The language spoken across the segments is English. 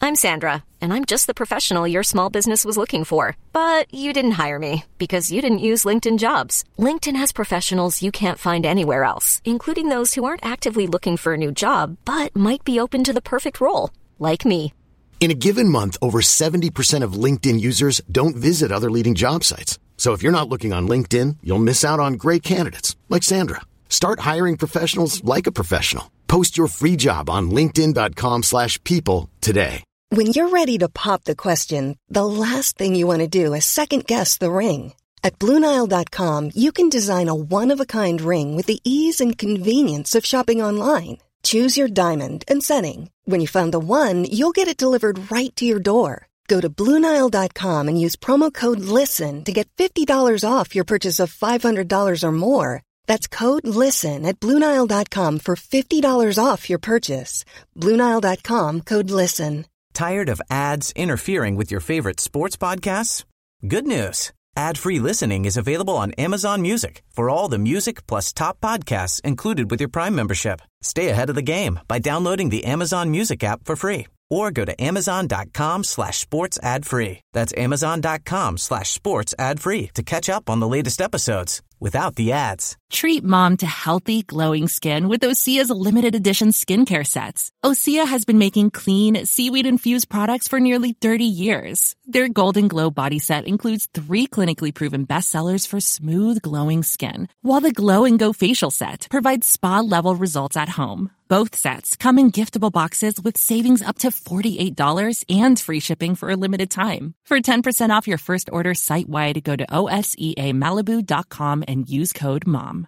I'm Sandra, and I'm just the professional your small business was looking for. But you didn't hire me because you didn't use LinkedIn Jobs. LinkedIn has professionals you can't find anywhere else, including those who aren't actively looking for a new job, but might be open to the perfect role, like me. In a given month, over 70% of LinkedIn users don't visit other leading job sites. So if you're not looking on LinkedIn, you'll miss out on great candidates like Sandra. Start hiring professionals like a professional. Post your free job on linkedin.com/people today. When you're ready to pop the question, the last thing you want to do is second-guess the ring. At BlueNile.com, you can design a one-of-a-kind ring with the ease and convenience of shopping online. Choose your diamond and setting. When you find the one, you'll get it delivered right to your door. Go to BlueNile.com and use promo code LISTEN to get $50 off your purchase of $500 or more. That's code LISTEN at BlueNile.com for $50 off your purchase. BlueNile.com, code LISTEN. Tired of ads interfering with your favorite sports podcasts? Good news. Ad-free listening is available on Amazon Music for all the music plus top podcasts included with your Prime membership. Stay ahead of the game by downloading the Amazon Music app for free or go to amazon.com/sports ad free. That's amazon.com/sports ad free to catch up on the latest episodes without the ads. Treat mom to healthy, glowing skin with Osea's limited edition skincare sets. Osea has been making clean, seaweed-infused products for nearly 30 years. Their Golden Glow body set includes 3 clinically proven bestsellers for smooth, glowing skin, while the Glow and Go facial set provides spa-level results at home. Both sets come in giftable boxes with savings up to $48 and free shipping for a limited time. For 10% off your first order site-wide, go to OSEAMalibu.com and use code MOM.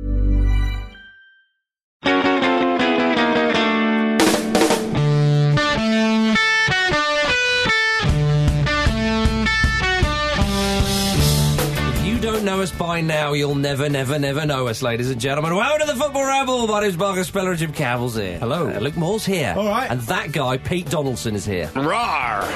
Know us by now, you'll never know us, ladies and gentlemen. Welcome to the Football Ramble. My name's Marcus Speller and Jim Cavill's here. Hello. Luke Moore's here. All right. And that guy, Pete Donaldson, is here. Rawr!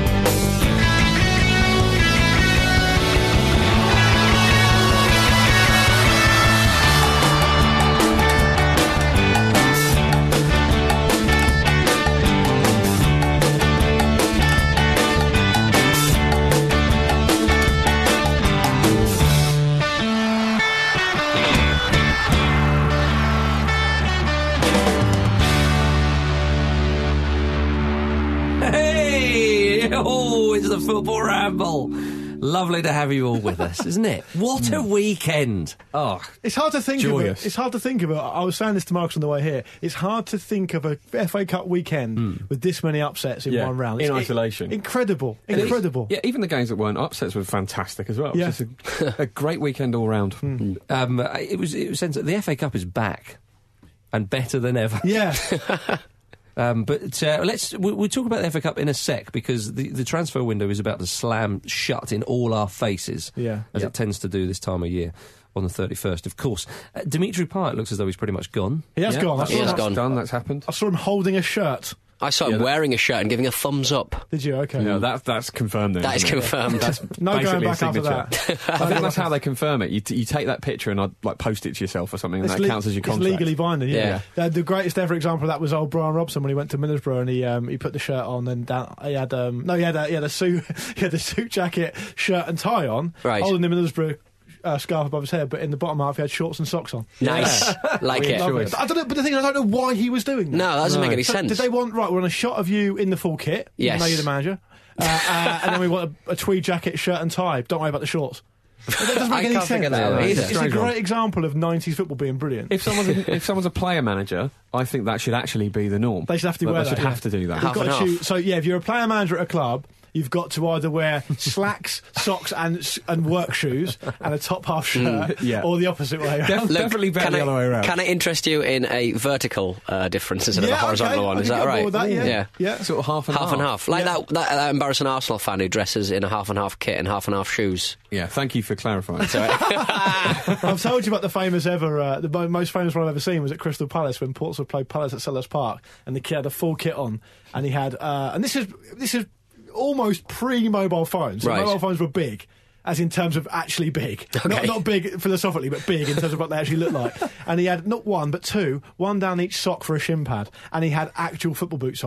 Oh, it's the Football Ramble. Lovely to have you all with us, isn't it? What a weekend. Oh, it's hard to think joyous. of it. It's hard to think of it. I was saying this to Marcus on the way here. It's hard to think of a FA Cup weekend with this many upsets in one round. In isolation. Incredible. Yeah, even the games that weren't upsets were fantastic as well. Yeah. Just a great weekend all round. It was sensible. The FA Cup is back and better than ever. Yeah. We'll talk about the FA Cup in a sec, because the transfer window is about to slam shut in all our faces, as it tends to do this time of year on the 31st, of course. Dimitri Payet looks as though he's pretty much gone. He has gone. That's happened. I saw him holding a shirt. I saw him wearing a shirt and giving a thumbs up. Did you? Okay. Yeah, that's confirmed then. That is confirmed. That's no going back after that. I think that's how they confirm it. You take that picture and I'd post it to yourself or something, and that counts as your contract. It's legally binding. Yeah. The greatest ever example of that was old Brian Robson when he went to Middlesbrough and he put the shirt on and he had a suit jacket, shirt and tie on, holding the Middlesbrough scarf above his head, but in the bottom half he had shorts and socks on. Nice. Like it. I don't know, but the thing is, I don't know why he was doing that. No, that doesn't make any sense. Did they want, we're on a shot of you in the full kit, even though you're the manager, and then we want a tweed jacket, shirt and tie, don't worry about the shorts. That doesn't make any sense. It's a great example of 90s football being brilliant. If someone's a player manager, I think that should actually be the norm. They should have to wear that. They should have to do that. If you're a player manager at a club, you've got to either wear slacks, socks and work shoes and a top half shirt, or the opposite way around. Definitely better the other way around. Can I interest you in a vertical difference instead of a horizontal one? Is that right? Yeah. Sort of half and half. Like that embarrassing Arsenal fan who dresses in a half and half kit and half kit. Yeah, thank you for clarifying. I've told you about the famous the most famous one I've ever seen was at Crystal Palace when Portsmouth played Palace at Selhurst Park, and the kid had a full kit on, and he had and this is almost pre-mobile phones. So mobile phones were big, as in terms of actually big. Okay. Not big philosophically, but big in terms of what they actually look like. And he had not one, but two, one down each sock for a shin pad, and he had actual football boots on.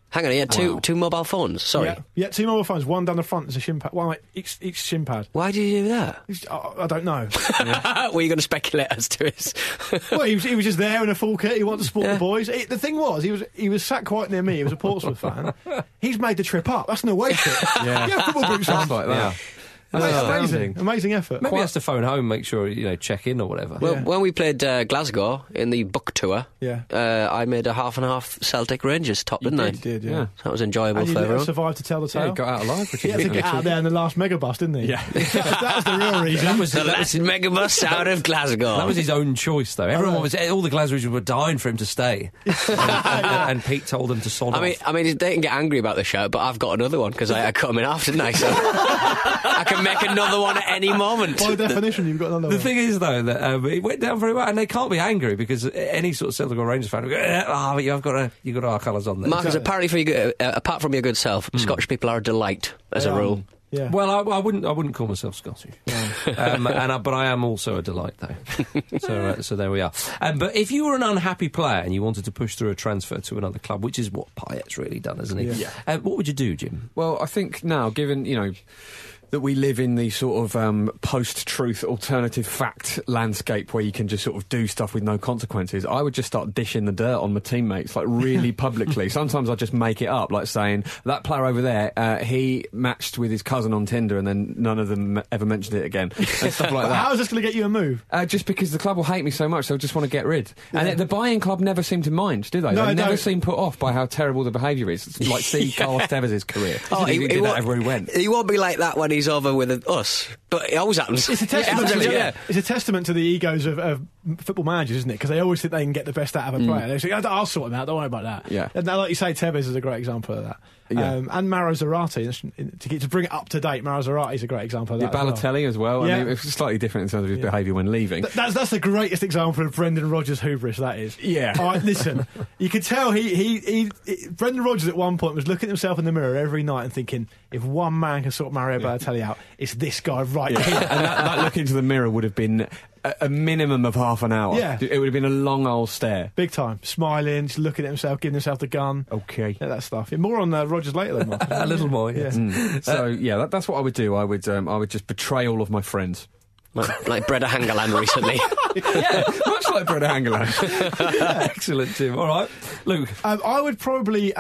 Hang on, he had two mobile phones. Sorry. Yeah, 2 mobile phones. One down the front is a shin pad. One each shin pad. Why did you do that? I don't know. Were you going to speculate as to his? Well, he was just there in a full kit. He wanted to support the boys. The thing was, he was sat quite near me. He was a Portsmouth fan. He's made the trip up. That's an away trip. Yeah, football boots on. Like that. Yeah. Amazing effort. Maybe he has to phone home, make sure, check in or whatever. Well, when we played Glasgow in the book tour, I made a half-and-half Celtic Rangers top, didn't I? You did, yeah. That was enjoyable for everyone. And you survived to tell the tale. Yeah, he got out alive. He had to get out there in the last megabus, didn't he? Yeah. That was the real reason. That was the last megabus out of Glasgow. That was his own choice, though. All the Glaswegians were dying for him to stay. and Pete told them to sod off. I mean, they can get angry about the shout, but I've got another one because I cut him in half, didn't I? So I can make another one at any moment. By definition, you've got another one. The thing is, though, that it went down very well, and they can't be angry because any sort of Celtic or Rangers fan will go, you've got to have our colours on there. Marcus, apparently apart from your good self, Scottish people are a delight, as a rule. Yeah. Well, I wouldn't call myself Scottish, but I am also a delight, though. So there we are. But if you were an unhappy player and you wanted to push through a transfer to another club, which is what Payet's really done, isn't he? Yeah. What would you do, Jim? Well, I think now, given that we live in the sort of post-truth alternative fact landscape where you can just sort of do stuff with no consequences, I would just start dishing the dirt on my teammates, like really publicly. Sometimes I just make it up, like saying, that player over there, he matched with his cousin on Tinder and then none of them ever mentioned it again, and stuff like that. How is this going to get you a move? Just because the club will hate me so much, they'll just want to get rid. Yeah. And the buying club never seem to mind, do they? No, they never seem put off by how terrible the behaviour is. Like, see Carlos Tevez' career. He did that everywhere he went. He won't be like that when he's over with us, but it always happens. It's a testament, it's a testament to the egos of football managers, isn't it? Because they always think they can get the best out of a player. They say, I'll sort him out, don't worry about that. Yeah. And now, like you say, Tevez is a great example of that. Yeah. And Mauro Zarate, to bring it up to date, Mauro Zarate is a great example of that. Balotelli as well. I mean, it's slightly different in terms of his behaviour when leaving. That's the greatest example of Brendan Rodgers' hubris, that is. Yeah. All right, listen, you could tell Brendan Rodgers at one point was looking at himself in the mirror every night and thinking, if one man can sort Mario Balotelli out, it's this guy right here. And that look into the mirror would have been a minimum of half an hour. Yeah. It would have been a long old stare. Big time. Smiling, just looking at himself, giving himself the gun. Okay. Yeah, that stuff. More on Rodgers later, though, Mark. A little more, yes. So, that's what I would do. I would just betray all of my friends. Like Breda Hangeland recently. Yeah, much like Breda Hangeland. Excellent, Jim. All right. Luke? I would probably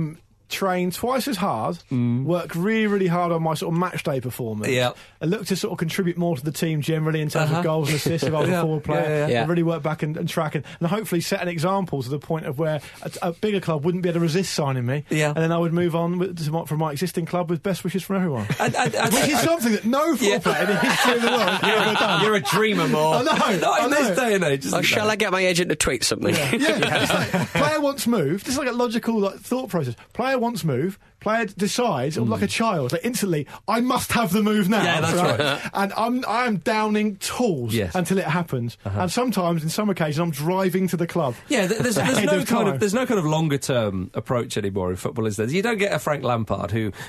train twice as hard, work really, really hard on my sort of match day performance, and look to sort of contribute more to the team generally in terms of goals and assists if I was a forward player, and really work back and track and hopefully set an example to the point of where a bigger club wouldn't be able to resist signing me, and then I would move on from my existing club with best wishes from everyone. Which is something that no football player in the history of the world has ever done. You're a dreamer, more. I know. Not in this day and age. Shall I get my agent to tweet something? It's like, player wants moved. This is like a logical thought process. Player wants move. Player decides, like a child, like instantly, I must have the move now. Yeah, that's right. And I am downing tools until it happens. And sometimes, in some occasions, I'm driving to the club. Yeah, there's no kind of longer term approach anymore in football, is there? You don't get a Frank Lampard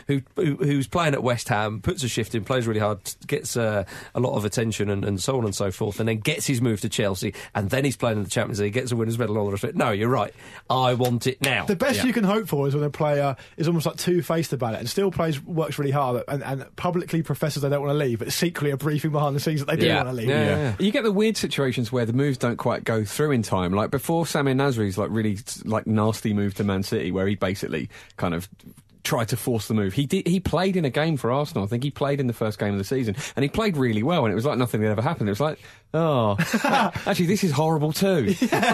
who's playing at West Ham, puts a shift in, plays really hard, gets a lot of attention and so on and so forth, and then gets his move to Chelsea, and then he's playing in the Champions League, gets a winner's medal, all the rest of it. No, you're right. I want it now. The best you can hope for is when a player is almost like two-faced about it and still works really hard and publicly professes they don't want to leave, but secretly are briefing behind the scenes that they do want to leave. You get the weird situations where the moves don't quite go through in time, like before Samir Nasri's really nasty move to Man City, where he basically kind of tried to force the move. He played in a game for Arsenal. I think he played in the first game of the season, and he played really well, and it was like nothing had ever happened. It was like, actually, this is horrible too.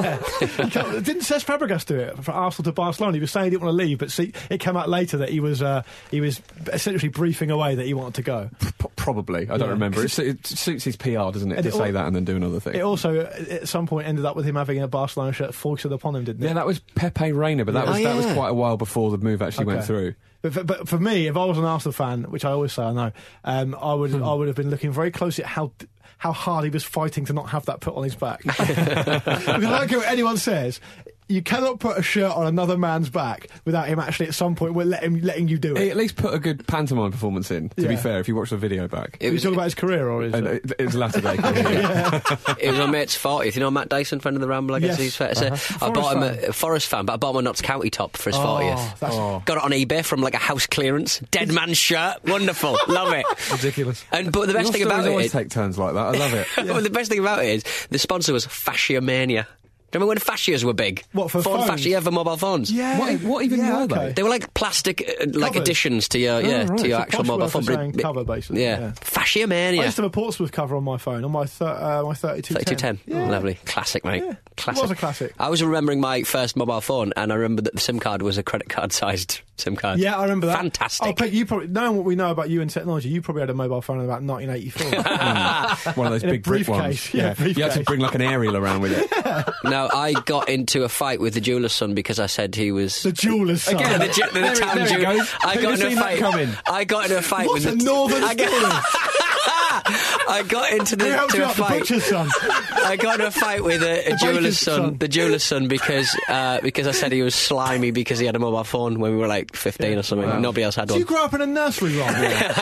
Didn't Cesc Fabregas do it for Arsenal to Barcelona? He was saying he didn't want to leave, but it came out later that he was essentially briefing away that he wanted to go. Probably. I don't remember. It suits his PR, doesn't it, to say that and then do another thing. It also, at some point, ended up with him having a Barcelona shirt foisted upon him, didn't it? Yeah, that was Pepe Reina, but that was quite a while before the move actually went through. But for me, if I was an Arsenal fan, which I always say I know, I would have been looking very closely at how hard he was fighting to not have that put on his back. Because I don't care what anyone says, You cannot put a shirt on another man's back without him actually at some point letting you do it. He at least put a good pantomime performance in, to be fair, if you watch the video back. Are you talking about his career or his... latter day career, It was my mate's 40th. You know Matt Dyson, friend of the Ramble, I guess he's fair to say. I bought him a Forest fan, but I bought him a Notts County top for his 40th. Got it on eBay from like a house clearance. Dead man shirt. Wonderful. Love it. Ridiculous. But the best thing about it always take turns like that. I love it. But the best thing about it is the sponsor was Fascia Mania. Remember when fascias were big? What, for phones? Fascia for mobile phones. Yeah. What even were they? They were like plastic, like additions to your to your actual mobile phone. Cover, basically. Yeah. Fascia Mania. I used to have a Portsmouth cover on my phone, on my 3210. 3210. Yeah. Lovely. Classic, mate. Yeah. Classic. It was a classic. I was remembering my first mobile phone, and I remember that the SIM card was a credit card sized SIM card. Yeah, I remember that. Fantastic. Oh, Pete, you probably, knowing what we know about you and technology, you probably had a mobile phone in about 1984. One of those In a big brick ones. briefcase. Yeah, briefcase. You had to bring like an aerial around with it. Now, I got into a fight with the jeweller's son because I said he was... The jeweller's son. Again, the town there it jeweller. goes. I got into a fight. I got into a fight What's with a northern I got into Who helped you a out, the fight. butcher's son? I got into a fight with a jeweler's son. The jeweler's son because I said he was slimy because he had a mobile phone when we were like 15 or something. Wow. Nobody else had Did one. you grow up in a nursery, Ron?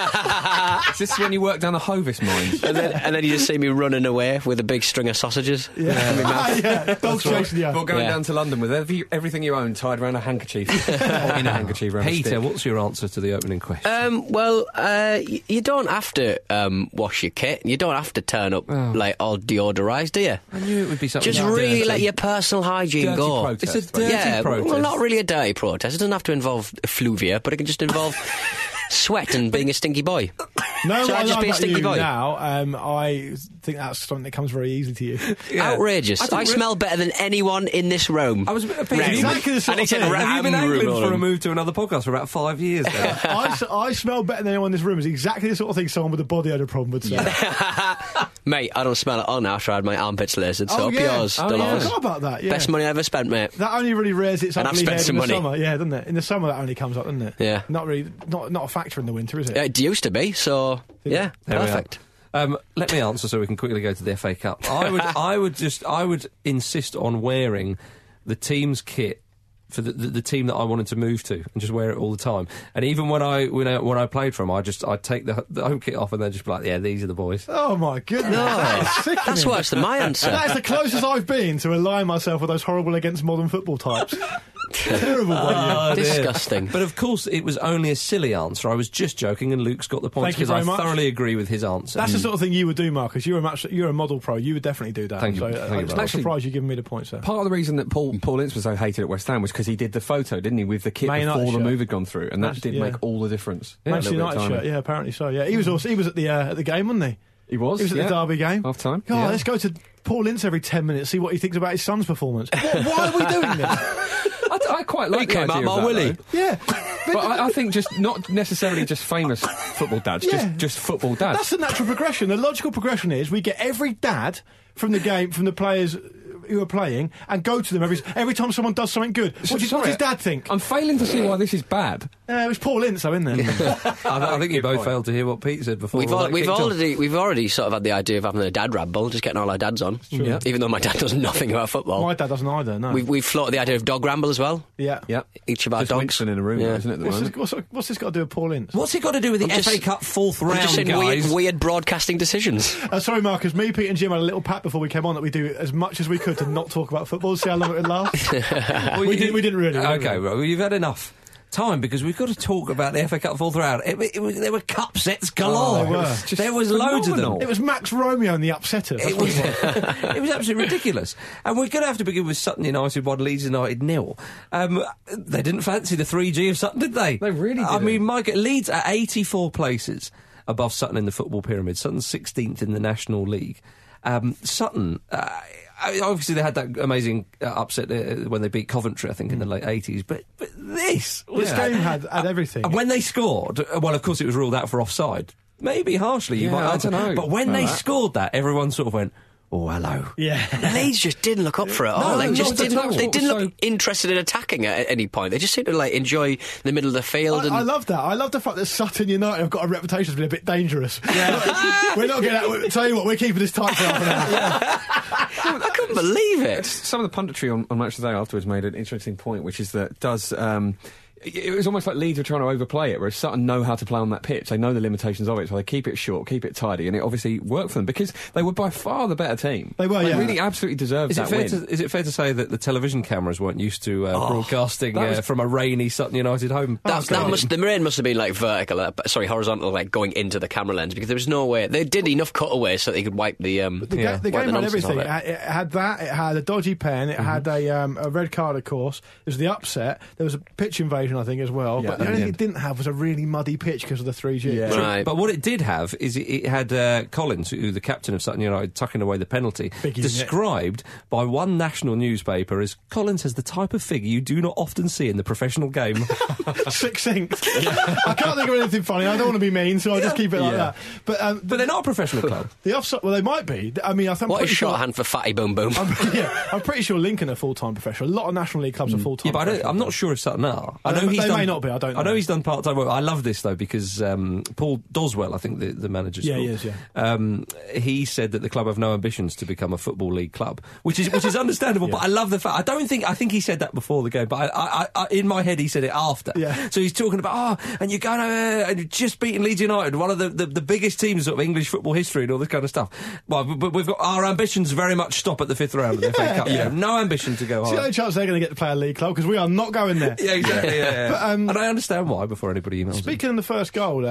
Is this when you worked down the Hovis mines? and then you just see me running away with a big string of sausages. Yeah, dogs chasing you. Or going down to London with everything you own tied around a handkerchief. Or in a handkerchief. Peter, what's your answer to the opening question? You don't have to wash your kit. You don't have to turn up like all deodorised, do you? I knew it would be something just really let your personal hygiene go. Protest, it's a dirty protest. Well, not really a dirty protest. It doesn't have to involve effluvia, but it can just involve sweat and being a stinky boy. No, Should I just be a stinky boy? Now, I think that's something that comes very easy to you. Yeah. Outrageous. I smell better than anyone in this room. I was exactly the sort of thing. Have you been angling for a move to another podcast for about 5 years now? I smell better than anyone in this room is exactly the sort of thing someone with a body odour problem would say. Mate, I don't smell it on after I had my armpits lasered, so up yours, I forgot about that, yeah. Best money I ever spent, mate. That only really rears its ugly head in the money. summer, yeah, doesn't it? In the summer that only comes up, doesn't it? Yeah. Not really, not a factor in the winter, is it? It used to be, so, yeah, perfect. Let me answer so we can quickly go to the FA Cup. I would insist on wearing the team's kit for the team that I wanted to move to and just wear it all the time. And even when I played for them, I'd take the home kit off and then just be like, yeah, these are the boys. Oh my goodness. That's worse than my answer. That's the closest I've been to align myself with those horrible against modern football types. Terrible. Disgusting. But of course, it was only a silly answer. I was just joking, and Luke's got the points because I thoroughly agree with his answer. That's the sort of thing you would do, Marcus. You're a model pro. You would definitely do that. Thank you. I'm not surprised you're giving me the points there. Part of the reason that Paul Ince was so hated at West Ham was because he did the photo, didn't he, with the kit before the move had gone through, and that did make all the difference. Manchester United shirt, yeah, apparently so. Yeah, he was at the game, wasn't he? He was at the Derby game. Half time. God, let's go to Paul Ince every 10 minutes, see what he thinks about his son's performance. Why are we doing this? I quite like the idea of that, Willie. Yeah. But I think just not necessarily just famous football dads, just football dads. That's the natural progression. The logical progression is we get every dad from the game, from the players who are playing, and go to them every time someone does something good. What does dad think? I'm failing to see why this is bad. It was Paul Ince, though, isn't it? I think you both failed to hear what Pete said before. We've already sort of had the idea of having a dad ramble, just getting all our dads on. Yeah. Even though my dad does nothing about football. My dad doesn't either. No. We've floated the idea of dog ramble as well. Yeah. Each of our dogs. Winston in a room, isn't it? What's this got to do with Paul Ince? What's it got to do with the FA Cup fourth round, just guys? Weird broadcasting decisions. Sorry, Marcus. Me, Pete, and Jim had a little pact before we came on that we do as much as we could to not talk about football. See how long it would last. we didn't really. Okay, well, you've had enough time because we've got to talk about the FA Cup fourth round. There were cup sets galore. There was loads of them. It was Max Romeo and the Upsetters. It was absolutely ridiculous. And we're going to have to begin with Sutton United 1, Leeds United 0. They didn't fancy the 3G of Sutton, did they? They really did. I mean, Mike, Leeds are 84 places above Sutton in the football pyramid. Sutton's 16th in the National League. Sutton... obviously, they had that amazing upset when they beat Coventry, I think, in the late 80s. But this game had everything. When they scored, well, of course, it was ruled out for offside. Maybe harshly, you might. I don't know. But when they scored that, everyone sort of went, Oh, hello. Yeah. Leeds just didn't look up for it all. They didn't look interested in attacking at any point. They just seemed to enjoy the middle of the field. I love that. I love the fact that Sutton United have got a reputation as being a bit dangerous. Yeah. We're not going to tell you what, we're keeping this tight for half an hour. I couldn't believe it. Some of the punditry on Match of the Day afterwards made an interesting point, which is that it was almost like Leeds were trying to overplay it, whereas Sutton know how to play on that pitch. They know the limitations of it, so they keep it short, keep it tidy, and it obviously worked for them because they were by far the better team. They were, They really absolutely deserved that win. Is it fair to say that the television cameras weren't used to broadcasting from a rainy Sutton United home? The rain must have been horizontal, going into the camera lens, because there was no way. They did enough cutaways so they could wipe the game had everything. It had that. It had a dodgy pen. It had a red card, of course. There was the upset. There was a pitch invasion, I think, as well. Yeah, but the only thing it didn't have was a really muddy pitch because of the 3G. Yeah. Right. But what it did have is it had Collins, who the captain of Sutton United, tucking away the penalty, described by one national newspaper as Collins has the type of figure you do not often see in the professional game. Succinct. I can't think of anything funny. I don't want to be mean, so I'll just keep it like that. But they're not a professional club. The offside, well, they might be. I mean, what is shorthand for fatty boom boom? I'm pretty sure Lincoln are full-time professional. A lot of National League clubs are full-time. Yeah, but I'm not sure if Sutton are. They may not be. I don't know. I know he's done part-time work. I love this, though, because Paul Doswell, I think the manager's called. He is, yeah. He said that the club have no ambitions to become a Football League club, which is understandable, but I love the fact... I think he said that before the game, but I in my head he said it after. Yeah. So he's talking about, and you're going over and you're just beating Leeds United, one of the biggest teams of English football history and all this kind of stuff. Well, but we've got our ambitions very much stop at the 5th round of the FA Cup. Yeah. No ambition to go higher. See, no chance they're going to get to play a league club, because we are not going there. Yeah, exactly. Yeah. But, and I understand why before anybody emails. Speaking of the first goal,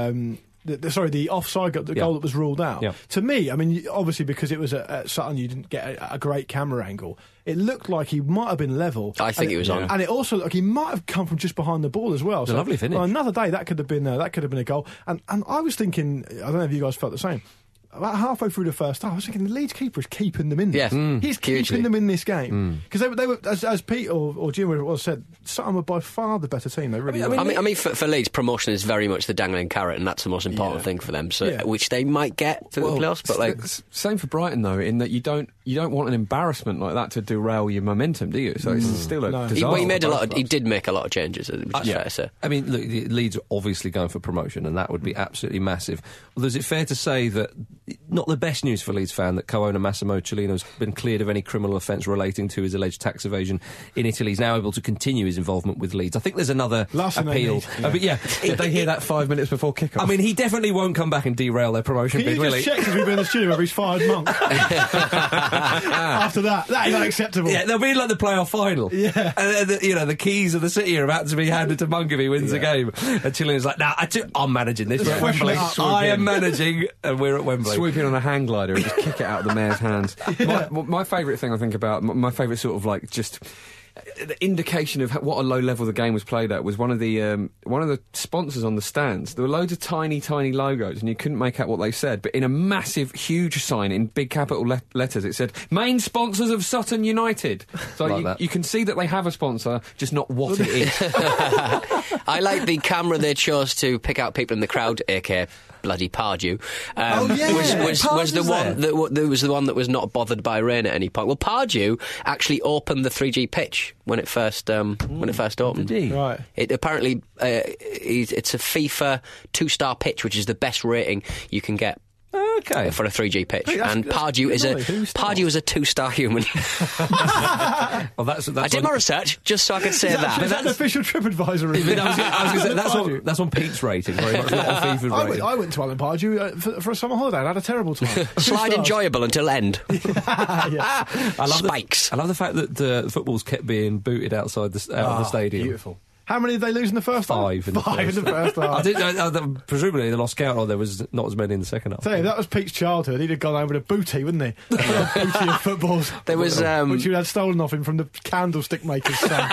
the offside goal, goal that was ruled out. Yeah. To me, I mean, obviously because it was at Sutton, you didn't get a great camera angle. It looked like he might have been level. I think it was on, and it also looked like he might have come from just behind the ball as well. It's a lovely finish. Well, another day that could have been a goal. And I was thinking, I don't know if you guys felt the same. About halfway through the first half, I was thinking the Leeds keeper is keeping them in this. Yeah, he's keeping them in this game. Because they were, as Pete or Jim was said, Sutton were by far the better team. They really were. I mean, for Leeds, promotion is very much the dangling carrot, and that's the most important thing for them. So, which they might get to the playoffs. But same for Brighton though, in that you don't want an embarrassment like that to derail your momentum, do you? So it's still a disaster. He did make a lot of changes, which is fair to say. I mean, look, Leeds are obviously going for promotion, and that would be absolutely massive. Although, is it fair to say that not the best news for Leeds fan that co-owner Massimo Cellino has been cleared of any criminal offence relating to his alleged tax evasion in Italy? He's now able to continue his involvement with Leeds. I think there's another appeal. But did they hear that 5 minutes before kick-off? I mean, he definitely won't come back and derail their promotion bid, will he? Can you just check since we've been in the studio whether he's fired Monk? After that is unacceptable. Yeah, they'll be like the playoff final. Yeah. And the keys of the city are about to be handed to Monk if he wins the game. And Cellino's like, I'm managing this. We're at Wembley. I am managing, and we're at Wembley. Swooping on a hang glider and just kick it out of the mayor's hands. My favourite thing I think about, my favourite sort of just the indication of what a low level the game was played at was one of the sponsors on the stands. There were loads of tiny logos, and you couldn't make out what they said. But in a massive, huge sign in big capital letters, it said "Main sponsors of Sutton United." So you can see that they have a sponsor, just not what it is. I like the camera they chose to pick out people in the crowd, aka bloody Pardew. Was the one that was not bothered by rain at any point. Well, Pardew actually opened the 3G pitch when it first opened. Did he? Right. It apparently it's a FIFA 2-star pitch, which is the best rating you can get. Okay. For a 3G pitch, and Pardew is a 2-star human. Well, I did my research just so I could say that. Is that an official TripAdvisor? I was going to say that's on Pete's rating, very much not on FIFA's rating. I went to Alan Pardew for a summer holiday and had a terrible time. Slide enjoyable until end. Spikes. I love the fact that the footballs kept being booted outside of the stadium. Beautiful. How many did they lose in the first half? 5 in the first half. Presumably they lost count, or there was not as many in the second half. Tell you, that was Pete's childhood. He'd have gone home with a booty, wouldn't he? A booty of footballs. There was which you had stolen off him from the candlestick maker's son.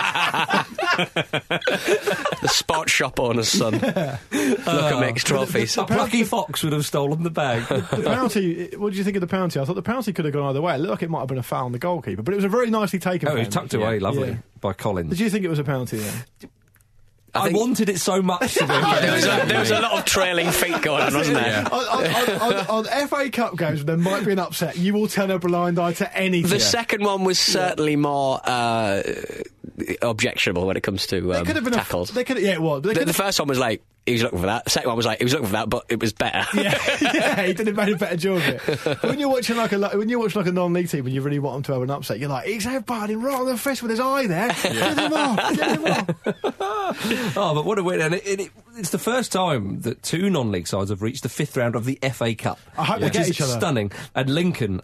The sport shop owner's son. Look at Mick's trophies. A plucky fox would have stolen the bag. The penalty, what did you think of the penalty? I thought the penalty could have gone either way. It looked like it might have been a foul on the goalkeeper, but it was a very nicely taken penalty. It was tucked away, lovely, by Collins. Did you think it was a penalty then? I wanted it so much to do. There was a lot of trailing feet going on, wasn't there? On FA Cup games, there might be an upset. You will turn a blind eye to anything. The second one was certainly more objectionable when it comes to tackles. It was. The first one was like, he was looking for that. The second one was like, he was looking for that, but it was better. Yeah, he did have made a better job of it. But when you're watching like a non-league team and you really want them to have an upset, you're like, he's headbutting right on the fist with his eye there. Get him off. Oh, but what a win! And it's the first time that two non-league sides have reached the fifth round of the FA Cup. I hope they get each other. Stunning. And Lincoln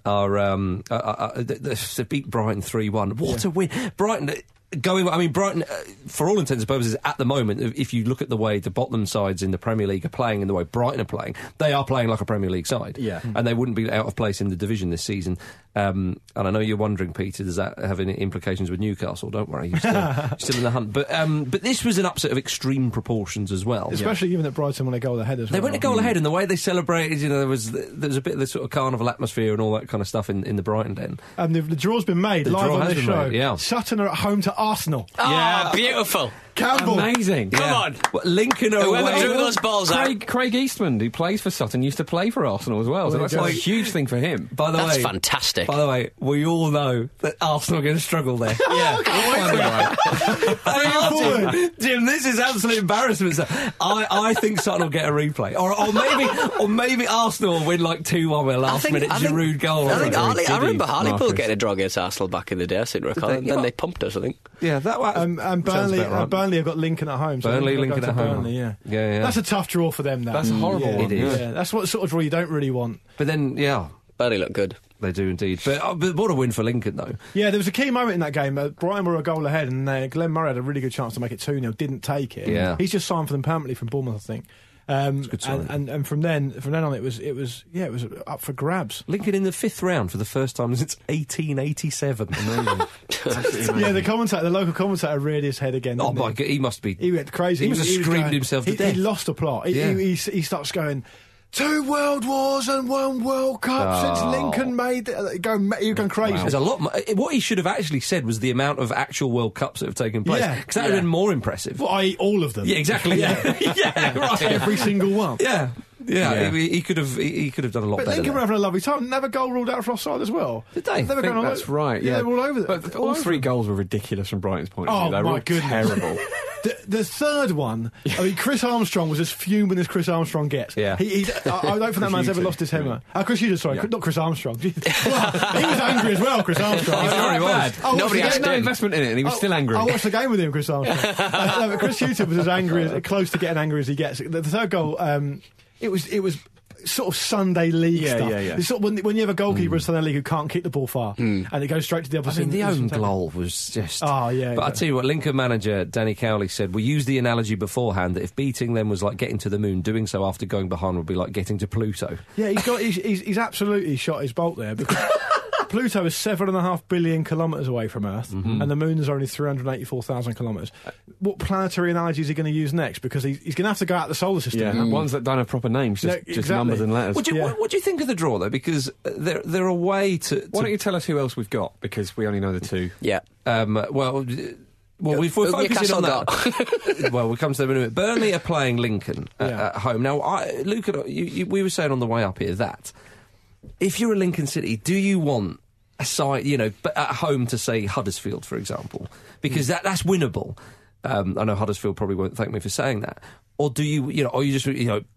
they beat Brighton 3-1. What a win! Brighton. Brighton, for all intents and purposes, at the moment, if you look at the way the bottom sides in the Premier League are playing and the way Brighton are playing, they are playing like a Premier League side. Yeah. And they wouldn't be out of place in the division this season. And I know you're wondering, Peter, does that have any implications with Newcastle? Don't worry, you're still in the hunt. But this was an upset of extreme proportions as well. Especially given that Brighton went a goal ahead as well. They went a goal ahead, and the way they celebrated, there was a bit of the sort of carnival atmosphere and all that kind of stuff in the Brighton den. And the draw's been made live on this show. Yeah. Sutton are at home to Arsenal. Yeah, beautiful. Campbell. Amazing. Come on. Lincoln are Whoever away. drew those balls out. Craig Eastman, who plays for Sutton, used to play for Arsenal as well. So that's a huge thing for him. That's fantastic. By the way, we all know that Arsenal are going to struggle there. Jim, this is absolute embarrassment. I think Sutton will get a replay, or maybe Arsenal will win like 2-1 with a last-minute Giroud goal. I remember Hartlepool getting a draw against Arsenal back in the day. I seem to recall. And then they pumped us, I think. Yeah, that was. And Burnley have got Lincoln at home. So Lincoln at home. Burnley, yeah. That's a tough draw for them. That's a horrible one. It is. Yeah, that's what sort of draw you don't really want. But then, Burnley look good. They do indeed. But what a win for Lincoln, though. Yeah, there was a key moment in that game. Brighton were a goal ahead, and Glenn Murray had a really good chance to make it 2-0. Didn't take it. Yeah. He's just signed for them permanently from Bournemouth, I think. And from then on, it was up for grabs. Lincoln in the fifth round for the first time since 1887. Amazing. Yeah, the local commentator reared his head again. Oh my God, he must be. He went crazy. He must have screamed himself to death. He lost the plot. He starts going, 2 World Wars and 1 World Cup since Lincoln made it. You're going crazy. Wow. There's a lot. What he should have actually said was the amount of actual World Cups that have taken place. Because that would have been more impressive. Well, i.e. all of them. Yeah, exactly. Yeah, right. Every single one. Yeah. He could have done a lot better. But Lincoln were having a lovely time. Never goal ruled out for offside as well. Did they? That's right. Yeah, they were all over there. But all 3 goals were ridiculous from Brighton's point of view. They were goodness. Terrible. The third one, Chris Armstrong was as fuming as Chris Armstrong gets. Yeah. I don't think that man's ever lost his hammer. Chris Hughton, sorry, not Chris Armstrong. He was angry as well, Chris Armstrong. He's very bad. Nobody had no investment in it, and he was still angry. I watched the game with him, Chris Armstrong. But Chris Hughton was as angry, close to getting angry as he gets. The third goal, it was sort of Sunday League stuff. It's sort of when you have a goalkeeper in Sunday League who can't kick the ball far and it goes straight to the other side. The own goal was just... Oh, yeah. But I tell you what, Lincoln manager Danny Cowley said, we used the analogy beforehand that if beating them was like getting to the moon, doing so after going behind would be like getting to Pluto. Yeah, he's absolutely shot his bolt there because... Pluto is 7.5 billion kilometres away from Earth, and the Moon is only 384,000 kilometres. What planetary analogy is he going to use next? Because he's going to have to go out the solar system. Yeah, ones that don't have proper names, just numbers and letters. What do you think of the draw, though? Because they're a way to... Why don't you tell us who else we've got? Because we only know the 2. Yeah. We're focusing on that. Well, we'll come to them in a minute. Burnley are playing Lincoln at home. Now, Luke, we were saying on the way up here that if you're a Lincoln City, do you want a side, at home to say Huddersfield, for example? Because that's winnable. I know Huddersfield probably won't thank me for saying that. Or do you, or you just,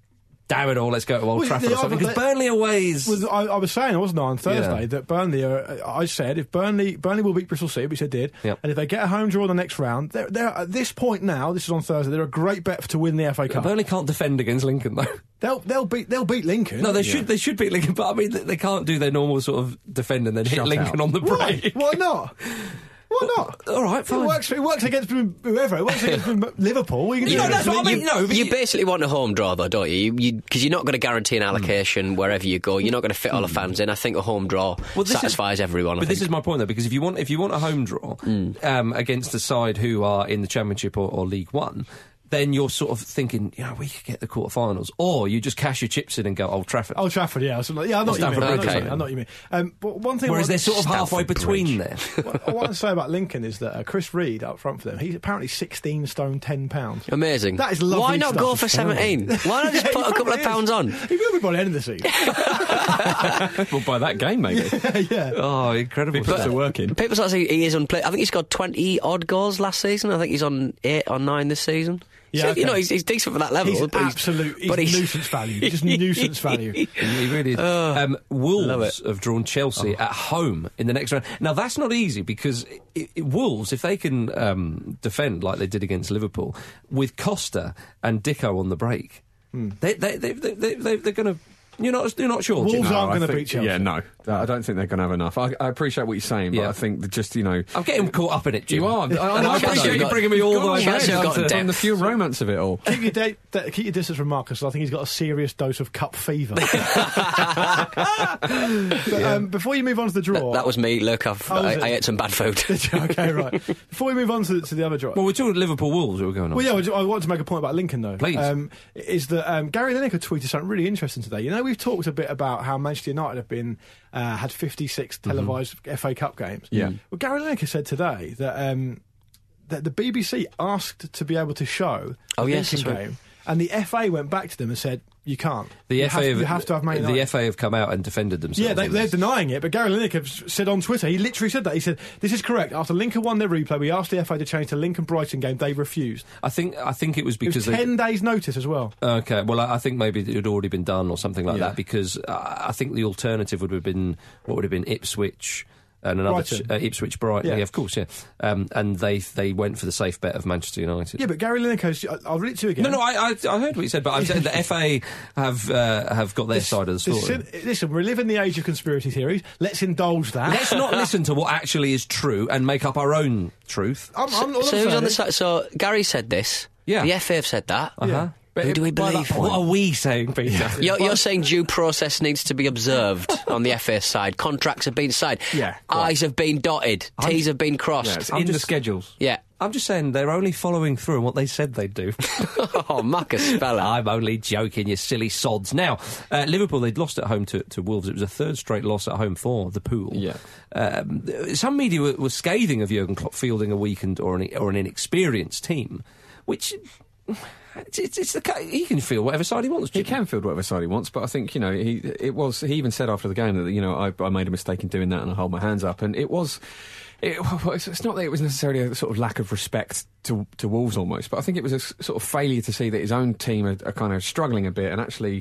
damn it all, let's go to Old Trafford or something. Because Burnley away is... I was saying, wasn't I, on Thursday, that Burnley I said, if Burnley will beat Bristol City, which they did, and if they get a home draw in the next round, they're at this point now, this is on Thursday, they're a great bet to win the FA Cup. Burnley can't defend against Lincoln, though. They'll beat Lincoln. No, they should beat Lincoln, but I mean, they can't do their normal sort of defend and then hit Lincoln on the break. Why not? Why not? All right, fine. It works against whoever. It works against Liverpool. That's what I mean. You basically want a home draw, though, don't you? Because you're not going to guarantee an allocation wherever you go. You're not going to fit all the fans in. I think a home draw satisfies everyone. But this is my point, though, because if you want a home draw against a side who are in the Championship or League One, then you're sort of thinking, we could get the quarterfinals, or you just cash your chips in and go Old Trafford. Old Trafford, yeah. I know what you mean. I know what you mean. But one thing. Whereas they're sort of halfway between there. What I want to say about Lincoln is that Chris Reed up front for them, he's apparently 16 stone 10 pounds. Amazing. That is lovely. Why not go for 17? Why not just put a couple of pounds on? He will be by the end of the season. Well, by that game, maybe. Yeah. Oh, incredible. Puts the work in. People start saying he is unplayed. I think he's got 20 odd goals last season. I think he's on 8 or 9 this season. Yeah, so, he's decent for that level. He's nuisance value. Just nuisance value. He really is. Wolves have drawn Chelsea at home in the next round. Now, that's not easy because Wolves, if they can defend like they did against Liverpool, with Costa and Dicko on the break, they're going to... You're not sure? Wolves aren't going to beat Chelsea. Yeah, no. I don't think they're going to have enough. I appreciate what you're saying, but I think that just, I'm getting caught up in it, Jim. You are. I appreciate you bringing me all the way back on the pure romance of it all. Keep your distance from Marcus. I think he's got a serious dose of cup fever. But, before you move on to the draw... That was me. Look, I ate some bad food. Okay, right. Before we move on to the other draw... Well, we're talking Liverpool-Wolves that were going on. Well, yeah, I want to make a point about Lincoln, though. Please. Is that Gary Lineker tweeted something really interesting today. We've talked a bit about how Manchester United have been had 56 televised FA Cup games. Yeah. Well, Gary Lineker said today that the BBC asked to be able to show the Lincoln game, and the FA went back to them and said, you can't. You have to have Man United. The FA have come out and defended themselves. Yeah, they're denying it, but Gary Lineker said on Twitter, he literally said that. He said, this is correct. After Lincoln won their replay, we asked the FA to change the Lincoln-Brighton game. They refused. I think it was because... It was 10 days' notice as well. Okay, well, I think maybe it had already been done or something like that, because I think the alternative would have been, what would have been Ipswich... And another Ipswich Brighton, yeah, of course, yeah. And they went for the safe bet of Manchester United. Yeah, but Gary Lineker, I'll read it to you again. No, I heard what you said, but I'm saying the FA have got their side of the story. Listen, we live in the age of conspiracy theories. Let's indulge that. Let's not listen to what actually is true and make up our own truth. So who's on the side? So Gary said this. Yeah. The FA have said that. Uh-huh. Who do we believe? What are we saying, Peter? You're saying due process needs to be observed on the FA side. Contracts have been signed. Yeah. I's have been dotted. T's have been crossed. Yeah, it's in the schedules. Yeah. I'm just saying they're only following through on what they said they'd do. Oh, Marcus Speller. I'm only joking, you silly sods. Now, Liverpool, they'd lost at home to Wolves. It was a third straight loss at home for the Pool. Yeah. Some media were scathing of Jurgen Klopp fielding a weakened or an inexperienced team, which... he can field whatever side he wants. He can field whatever side he wants, but I think he even said after the game that I made a mistake in doing that and I hold my hands up, and it's not that it was necessarily a sort of lack of respect to Wolves almost, but I think it was a sort of failure to see that his own team are kind of struggling a bit, and actually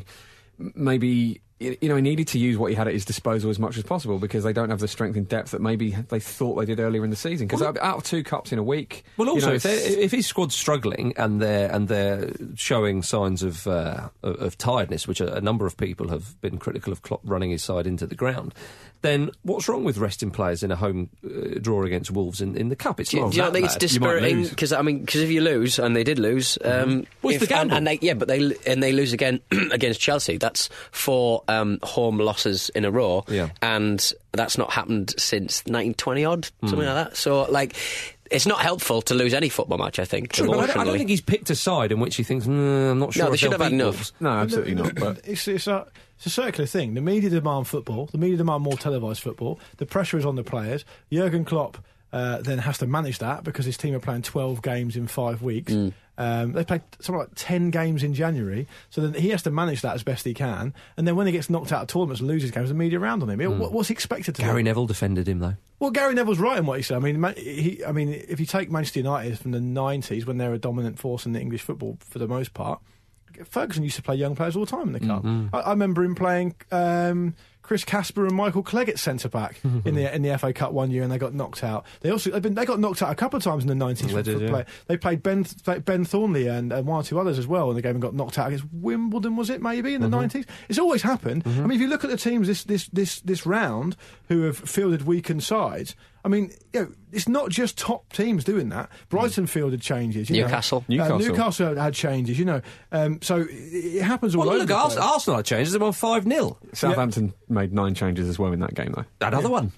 maybe he needed to use what he had at his disposal as much as possible, because they don't have the strength and depth that maybe they thought they did earlier in the season. Because out of 2 cups in a week... Well, also, if his squad's struggling and they're showing signs of tiredness, which a number of people have been critical of Klopp running his side into the ground, then what's wrong with resting players in a home draw against Wolves in the Cup? It's not do you not think it's dispiriting? Because if you lose, and they did lose... What's the gamble? They lose again against Chelsea. That's 4 home losses in a row, and that's not happened since 1920 odd, something like that. So, it's not helpful to lose any football match, I think. True, but I don't think he's picked a side in which he thinks, I'm not sure. No, they should have had enough. No, absolutely not. But it's a circular thing. The media demand football. The media demand more televised football. The pressure is on the players. Jurgen Klopp then has to manage that because his team are playing 12 games in 5 weeks. They played something like 10 games in January, so then he has to manage that as best he can. And then when he gets knocked out of tournaments and loses games, the media around on him. What's he expected to do? Gary Neville defended him, though. Well, Gary Neville's right in what he said. I mean, if you take Manchester United from the 90s, when they were a dominant force in the English football for the most part, Ferguson used to play young players all the time in the Cup. I remember him playing Chris Casper and Michael Clegg centre back in the FA Cup one year, and they got knocked out. They got knocked out a couple of times in the 90s. They played Ben Thornley and one or two others as well in the game and got knocked out against Wimbledon, was it maybe in the 90s? It's always happened. I mean, if you look at the teams this round who have fielded weakened sides, I mean, it's not just top teams doing that. Brighton fielded changes. Newcastle had changes. So it happens all over. Look, Arsenal had changes. They won 5-0. Southampton made 9 changes as well in that game, though. Another one.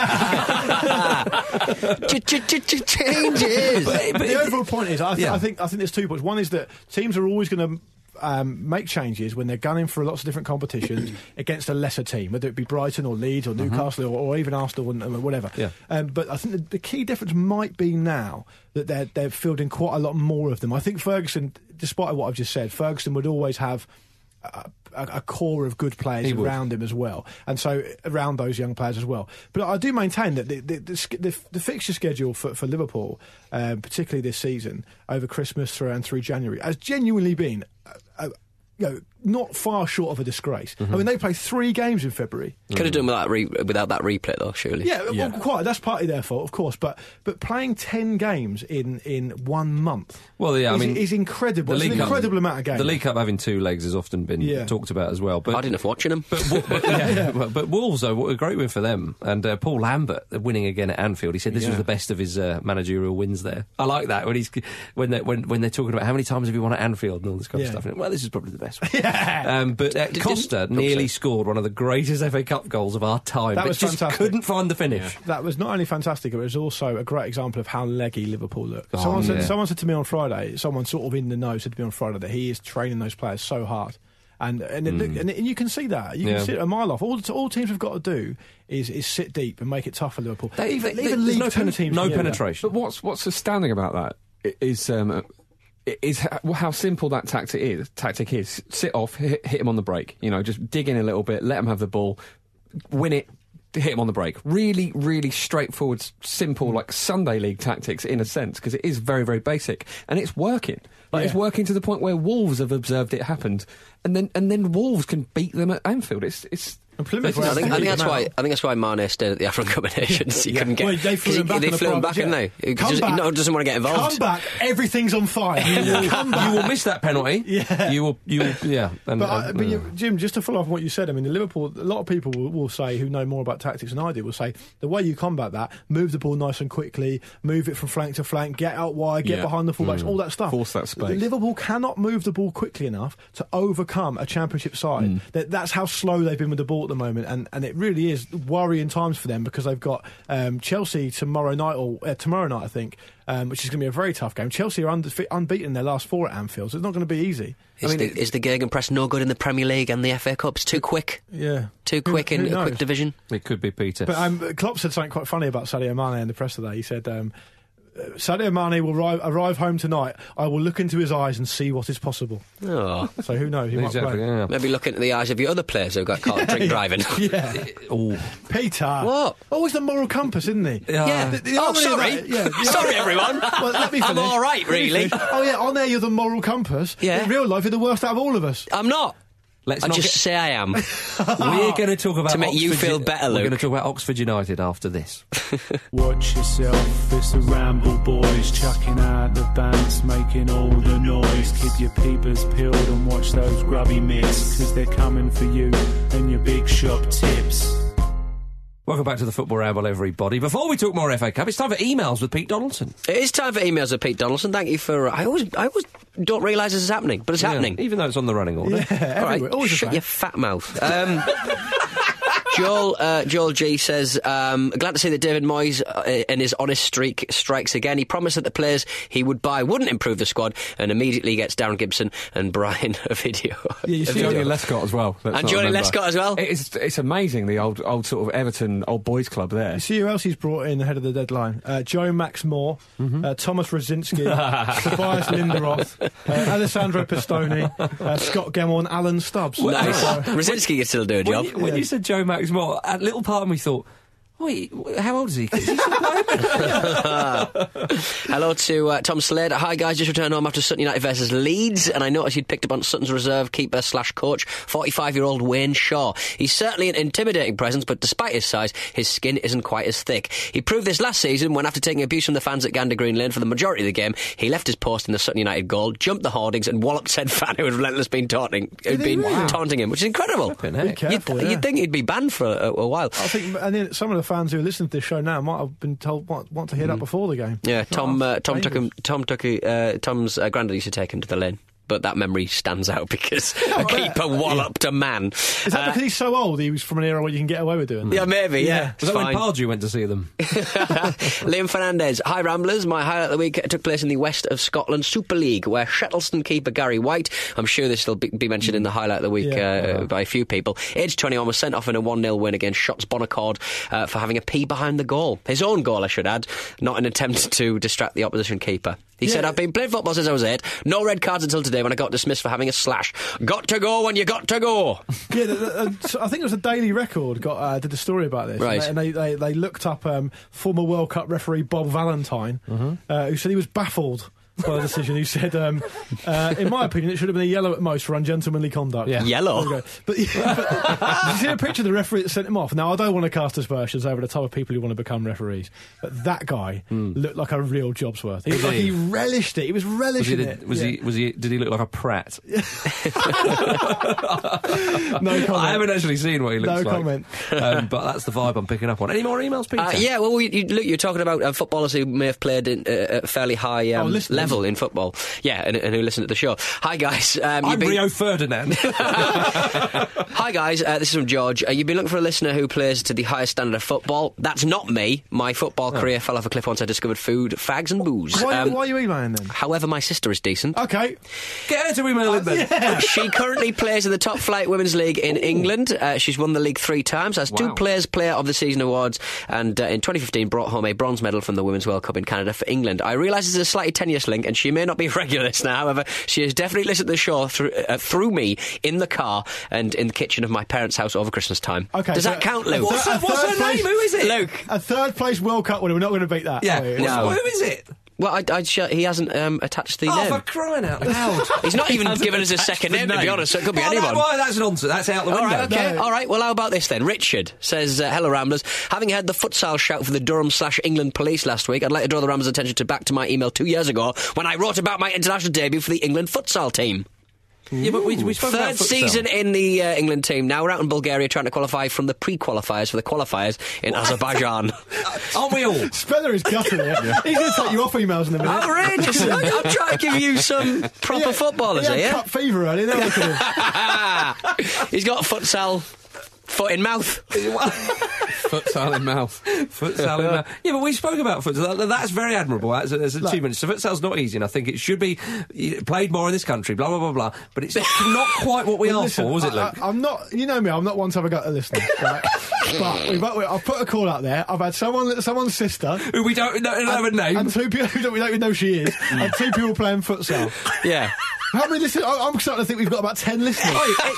Changes. But the overall point is, I think there's 2 points. One is that teams are always going to make changes when they're gunning for lots of different competitions against a lesser team, whether it be Brighton or Leeds or Newcastle or even Arsenal and whatever. Yeah. But I think the key difference might be now that they're fielding quite a lot more of them. I think Ferguson, despite what I've just said, Ferguson would always have a core of good players around him as well, and so around those young players as well. But I do maintain that the fixture schedule for Liverpool, particularly this season, over Christmas through January, has genuinely been not far short of a disgrace. I mean, they play 3 games in February. Could have done without that replay, though, surely. Yeah, well, quite. That's partly their fault, of course. But playing 10 games in 1 month, is incredible. It's an incredible amount of games. The League Cup having 2 legs has often been talked about as well. But I didn't have watching them. But Wolves, though, what a great win for them. And Paul Lambert winning again at Anfield. He said this was the best of his managerial wins there. I like that when they're talking about how many times have you won at Anfield and all this kind of stuff. And, well, this is probably the best one. But Costa nearly scored one of the greatest FA Cup goals of our time, but just couldn't find the finish. That was not only fantastic, it was also a great example of how leggy Liverpool look. Someone said to me on Friday, someone sort of in the know said to me on Friday that he is training those players so hard. And you can see that. You can see it a mile off. All teams have got to do is sit deep and make it tough for Liverpool. Even League Two teams, no penetration. But what's astounding about that is how simple that tactic is. Sit off, hit him on the break. Just dig in a little bit, let him have the ball, win it, hit him on the break. Really, really straightforward, simple, like Sunday League tactics in a sense, because it is very, very basic, and it's working. It's working to the point where Wolves have observed it happened, and then Wolves can beat them at Anfield. It's I think that's why Mane stayed at the African Cup of Nations. He couldn't get. Well, they flew him back, didn't they? He doesn't want to get involved. Come back, everything's on fire. You will miss that penalty. Yeah, you will. Yeah. But Jim, just to follow up on what you said, I mean, the Liverpool. A lot of people will say, who know more about tactics than I do, will say the way you combat that: move the ball nice and quickly, move it from flank to flank, get out wide, get behind the fullbacks, all that stuff. Force that space. Liverpool cannot move the ball quickly enough to overcome a Championship side. That's how slow they've been with the ball at the moment, and it really is worrying times for them, because they've got Chelsea tomorrow night, I think, which is going to be a very tough game. Chelsea are unbeaten in their last 4 at Anfield, so it's not going to be easy. Is the Gegenpress no good in the Premier League and the FA Cup? It's too quick. Yeah. Too quick in a quick division. It could be, Peter. But Klopp said something quite funny about Sadio Mane in the press today. He said, Sadio Mane will arrive home tonight. I will look into his eyes and see what is possible. Oh. So who knows? He might play. Yeah. Maybe look into the eyes of your other players who got caught drink driving. Yeah. Peter. What? Always the moral compass, isn't he? Yeah. Sorry. Sorry, everyone. Well, let me finish. I'm all right, really. Oh, yeah, on there you're the moral compass. Yeah. In real life, you're the worst out of all of us. I'm not. I say I am. We're going to talk about to make you feel better, Luke. We're going to talk about Oxford United after this. Watch yourself, it's the Ramble Boys, chucking out the bands, making all the noise. Keep your peepers peeled and watch those grubby mitts, 'cause they're coming for you and your big shop tips. Welcome back to the Football Ramble, everybody. Before we talk more FA Cup, it's time for emails with Pete Donaldson. It is time for emails with Pete Donaldson. Thank you for... I always don't realise this is happening, but it's happening. Even though it's on the running order. Yeah, all right, shut your fat mouth. Joel G says, glad to see that David Moyes in his honest streak strikes again. He promised that the players he would buy wouldn't improve the squad, and immediately gets Darren Gibson and Brian a video. Yeah, you see Johnny Lescott as well. And Johnny Lescott as well. It's amazing, the old sort of Everton old boys club there. You see who else he's brought in ahead of the deadline? Joe Max Moore, Thomas Rosinsky, Tobias Linderoth, Alessandro Pistoni, Scott Gemmell and Alan Stubbs. Nice. Rosinsky can still do a job. When you said Joe Max Moore, a little part of me thought, wait, how old is he? Is he still playing? Hello to Tom Slade. Hi guys, just returned home after Sutton United versus Leeds, and I noticed you'd picked up on Sutton's reserve keeper / coach, 45-year-old Wayne Shaw. He's certainly an intimidating presence, but despite his size, his skin isn't quite as thick. He proved this last season when, after taking abuse from the fans at Gander Green Lane for the majority of the game, he left his post in the Sutton United goal, jumped the hoardings and walloped said fan who had relentlessly been taunting him, which is incredible. Be careful, You'd think he'd be banned for a while. I think, and then some of the fans who are listening to this show now might have been told want to hear that before the game. Yeah, Tom's granddad used to take him to the lane. but that memory stands out because a keeper walloped a man. Is that because he's so old? He was from an era where you can get away with doing that? Yeah, maybe, yeah. Was that when Pardew went to see them? Liam Fernandez. Hi, Ramblers. My highlight of the week took place in the West of Scotland Super League, where Shettleston keeper Gary White, I'm sure this will be mentioned in the highlight of the week by a few people, aged 21, was sent off in a 1-0 win against Shotts Bonaccord for having a pee behind the goal. His own goal, I should add, not an attempt to distract the opposition keeper. He said, I've been playing football since I was 8. No red cards until today when I got dismissed for having a slash. Got to go when you got to go. Yeah, I think it was a Daily Record did a story about this. Right. And they looked up former World Cup referee Bob Valentine, who said he was baffled by the decision. Who said, in my opinion, it should have been a yellow at most for ungentlemanly conduct. Yeah. Yellow? But you see a picture of the referee that sent him off. Now, I don't want to cast aspersions over the type of people who want to become referees, but that guy looked like a real job's worth. He relished it. He was relishing it. Did he look like a prat? No comment. I haven't actually seen what he looks like. No comment. But that's the vibe I'm picking up on. Any more emails, Peter? Yeah, well, you're talking about footballers who may have played at a fairly high level in football. Yeah, and who listen to the show. Hi, guys. I'm Rio Ferdinand. Hi, guys. This is from George. You've been looking for a listener who plays to the highest standard of football. That's not me. My football career fell off a cliff once I discovered food, fags and booze. Why are you emailing then? However, my sister is decent. Okay. Get her to email him then. Yeah. She currently plays in the top flight women's league in England. She's won the league 3 times, has 2 Players Player of the Season awards, and in 2015 brought home a bronze medal from the Women's World Cup in Canada for England. I realise it's a slightly tenuous link, and she may not be a regular listener. However, she has definitely listened to the show through me in the car and in the kitchen of my parents' house over Christmas time. Okay, does that count, Luke? What's her name? Who is it? Luke. A third place World Cup winner. We're not going to beat that. Yeah. No. Who is it? Well, he hasn't attached the name. Oh, for crying out loud. He's not even given us a second name, to be honest, so it could be anyone. That's nonsense. That's out the window. All right, okay. No. All right, well, how about this then? Richard says, hello, Ramblers. Having heard the futsal shout for the Durham/England police last week, I'd like to draw the Ramblers' attention back to my email 2 years ago when I wrote about my international debut for the England futsal team. Yeah, but we spoke about Third season in the England team. Now we're out in Bulgaria trying to qualify from the pre-qualifiers for the qualifiers in Azerbaijan. Aren't we all? Speller is gutted here. He's going to take you off emails in a minute. Outrageous. I'm trying to give you some proper footballers he here. had cup fever earlier. Now look at him. He's got futsal... foot in mouth. Futsal in mouth. Futsal in mouth. Yeah, but we spoke about futsal. That's very admirable as an achievement. So futsal's not easy, and I think it should be played more in this country, blah, blah, blah, blah. But it's not quite what we asked for, was it, Luke? I'm not, you know me, I'm not one to have a go at listening, right? But I've put a call out there. I've had someone's sister. Who we don't have a name. And 2 people who we don't even know who she is. And 2 people playing futsal. Yeah. How many listeners? I'm starting to think we've got about 10 listeners.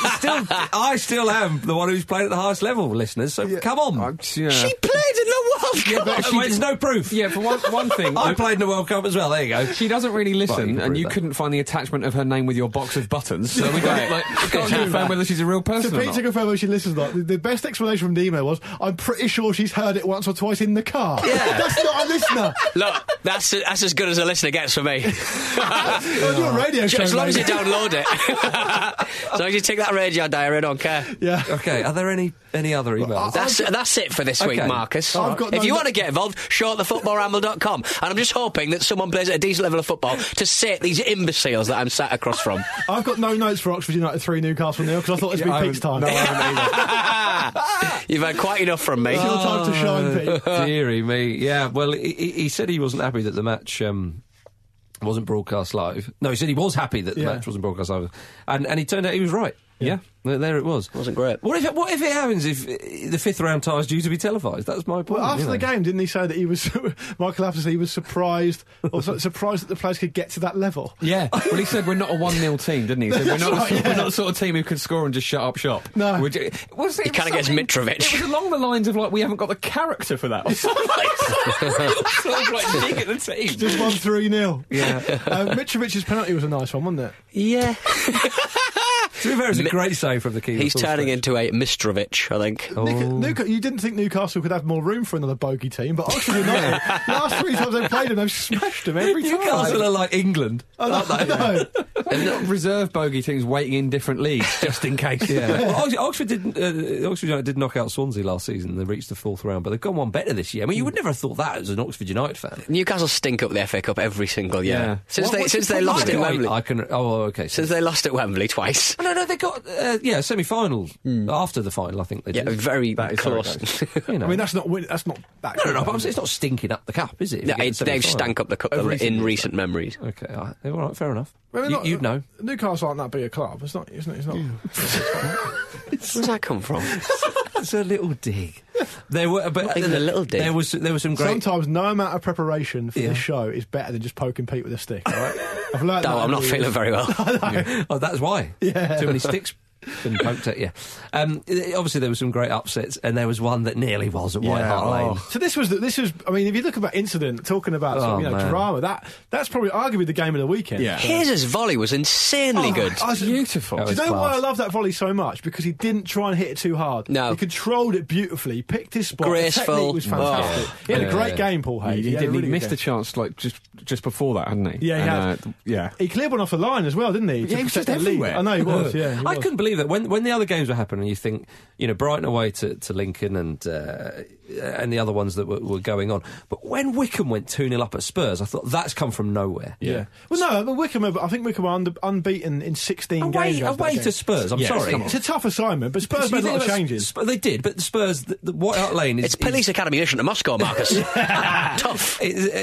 I still am the one who's played at the highest level, listeners, so come on. She played in the World Cup! But there's no proof. Yeah, for one thing... I played in the World Cup as well, there you go. She doesn't really listen, and you couldn't find the attachment of her name with your box of buttons, so we can't confirm whether she's a real person or not. To confirm whether she listens or not, the best explanation from the email was, I'm pretty sure she's heard it once or twice in the car. Yeah. That's not a listener. Look, that's as good as a listener gets for me. You're a radio show, as long as you download it. As long as you take that radio diary, I don't care. Yeah. Okay, are there any other emails? That's it for this week, Marcus. If you want to get involved, show at thefootballramble.com. And I'm just hoping that someone plays at a decent level of football to sate these imbeciles that I'm sat across from. I've got no notes for Oxford United 3 Newcastle 0 because I thought it'd be peaks time. No, I haven't either. You've had quite enough from me. It's your time to shine, Pete. Deary me. Yeah, well, he said he wasn't happy that the match... wasn't broadcast live. No, he said he was happy that the match wasn't broadcast live. And he turned out he was right. Yeah. There it was. Wasn't great. What if it happens if the 5th round tie is due to be televised? That's my point. Well, after the game, didn't he say that he was... Michael Apple said he was surprised that the players could get to that level? Yeah. Well, he said we're not a 1-0 team, didn't he? He said we're not the sort of team who can score and just shut up shop. No. He kind of gets Mitrovic. It was along the lines of, like, we haven't got the character for that. Or something sort of like dig at the team. Just won 3-0. Yeah. Mitrovic's penalty was a nice one, wasn't it? Yeah. To be fair, it's a great save from the keeper. He's turning into a Mitrovic, I think. Oh. You didn't think Newcastle could have more room for another bogey team, but Oxford United, last 3 times they've played them, they've smashed them every time. Newcastle are like England. I know. They've got reserve bogey teams waiting in different leagues just in case. Well, Oxford United did knock out Swansea last season. They reached the 4th round, but they've gone one better this year. I mean, you would never have thought that as an Oxford United fan. Newcastle stink up the FA Cup every single year. Since they lost at Wembley. Since they lost at Wembley twice. No, they got semi-final after the final. I think they did. Yeah, very close. I mean, that's not that. No, but it's not stinking up the cup, is it? No, they've stank up the cup in recent memories. Okay, all right, fair enough. You'd know. Newcastle aren't that big a club. It's not. Where's that come from? It's a little dig. There were, but a little dig. There was some great. Sometimes no amount of preparation for this show is better than just poking Pete with a stick. All right, I've learned. No, I'm not feeling very well. Oh, that's why. Yeah, too many sticks. Been poked at you. Obviously, there were some great upsets, and there was one that nearly was at White Hart Lane. So this was. I mean, if you look about incident, talking about drama, that's probably arguably the game of the weekend. Yeah. His volley was insanely good. Beautiful. Do you know why I love that volley so much? Because he didn't try and hit it too hard. No, he controlled it beautifully. He picked his spot. Graceful. The technique was fantastic. He had a great game, Paul Hayes. He missed a chance like just before that, hadn't he? Yeah, he had. He cleared one off the line as well, didn't he? Yeah, he was just everywhere. I know he was. Yeah, I couldn't believe that when the other games were happening. You think, Brighton away to Lincoln and the other ones that were going on. But when Wycombe went 2-0 up at Spurs, I thought that's come from nowhere. Yeah. Well, no, I think Wycombe were unbeaten in 16 games. Away to Spurs. I'm sorry. It's a tough assignment, but Spurs made a lot of changes. They did, but the Spurs, the White Hart Lane is... It's Police Academy mission to Moscow, Marcus. Tough.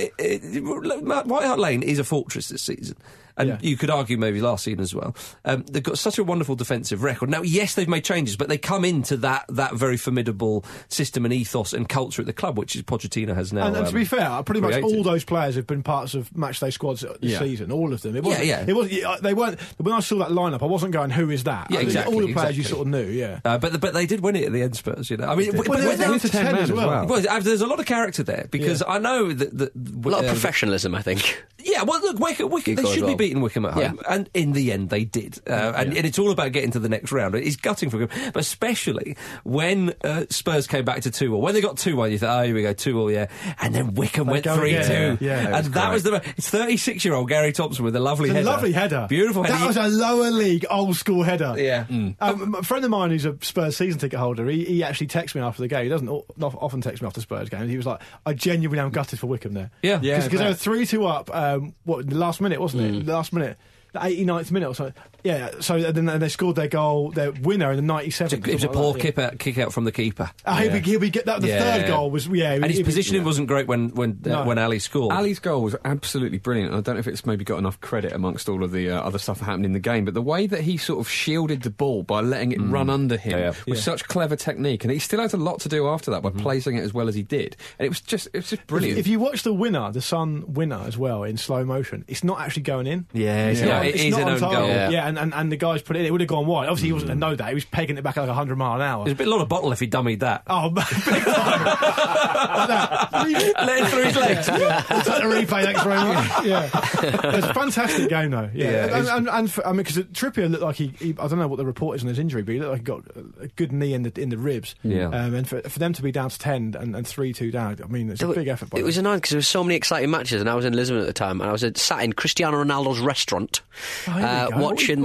White Hart Lane is a fortress this season. And you could argue maybe last season as well. They've got such a wonderful defensive record. Now, yes, they've made changes, but they come into that very formidable system and ethos and culture at the club, which Pochettino has now. And to be fair, pretty much all those players have been parts of matchday squads this season. All of them. It wasn't. They weren't. When I saw that lineup, I wasn't going, "Who is that?" Yeah, exactly. All the players you sort of knew. Yeah. But they did win it at the end, Spurs. I mean, they went to 10 as well. Well, there's a lot of character there because I know that a lot of professionalism, I think. Yeah. Well, look, Wycombe, they should be beating Wycombe at home. Yeah. And in the end, they did. And it's all about getting to the next round. It's gutting for them. But especially when Spurs came back to 2-1. When they got 2-1, you thought, here we go, 2-2, yeah. And then Wycombe went 3-2. Yeah, and that was it's 36-year-old Gary Thompson with a lovely header. Lovely header. Beautiful header. That was a lower league, old school header. Yeah. A friend of mine who's a Spurs season ticket holder, he actually texted me after the game. He doesn't often text me after Spurs games. He was like, I genuinely am gutted for Wycombe there. Yeah. Because they were 3-2 up, the last minute, wasn't it? The last minute. The 89th minute or something. Yeah, so then they scored their winner in the 97th. It was a poor kick out from the keeper. He'll be the third goal was, and his positioning wasn't great when Ali scored. Ali's goal was absolutely brilliant. I don't know if it's maybe got enough credit amongst all of the other stuff that happened in the game, but the way that he sort of shielded the ball by letting it run under him with such clever technique, and he still has a lot to do after that by placing it as well as he did. And it was just brilliant. If you watch the Sun winner as well in slow motion, it's not actually going in. It is an own goal. Yeah, and the guys put it in. It would have gone wide. Obviously, he wasn't to know that. He was pegging it back at like 100 mile an hour. There's a lot of bottle if he dummied that. Oh, big time. Like that. Let him through his legs. Take the replay, thanks very much. Yeah. It's a fantastic game, though. And because Trippier looked like he I don't know what the report is on his injury, but he looked like he got a good knee in the ribs. Yeah. And for them to be down to 10 and 3-2 down, I mean, it's a big effort. It was annoying because there were so many exciting matches, and I was in Lisbon at the time, and I was sat in Cristiano Ronaldo's restaurant. Watching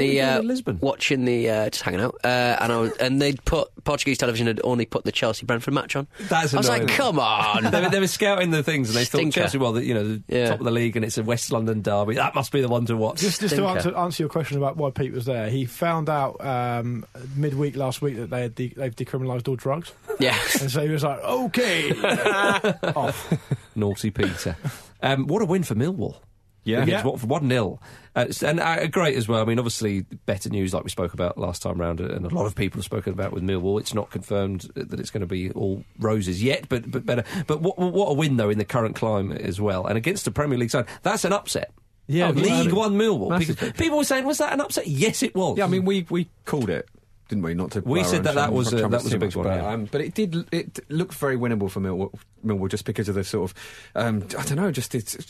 just hanging out, and they'd put Portuguese television had only put the Chelsea Brentford match on. That's annoying. I was like, come on. they were scouting the things, and they thought Chelsea, the top of the league, and it's a West London derby. That must be the one to watch. Just to answer your question about why Pete was there, he found out midweek last week that they've decriminalised all drugs. Yeah, and so he was like, okay, off. Naughty Peter. What a win for Millwall. Yeah. Watford 1-0. And great as well. I mean, obviously, better news like we spoke about last time round, and a lot of people have spoken about with Millwall. It's not confirmed that it's going to be all roses yet, but better. But what a win, though, in the current climate as well. And against the Premier League side, that's an upset. Yeah, League One Millwall. People were saying, was that an upset? Yes, it was. Yeah, I mean, we called it. Didn't we? Not to we said that was a big one, but it looked very winnable for Millwall just because of the sort of I don't know, just it's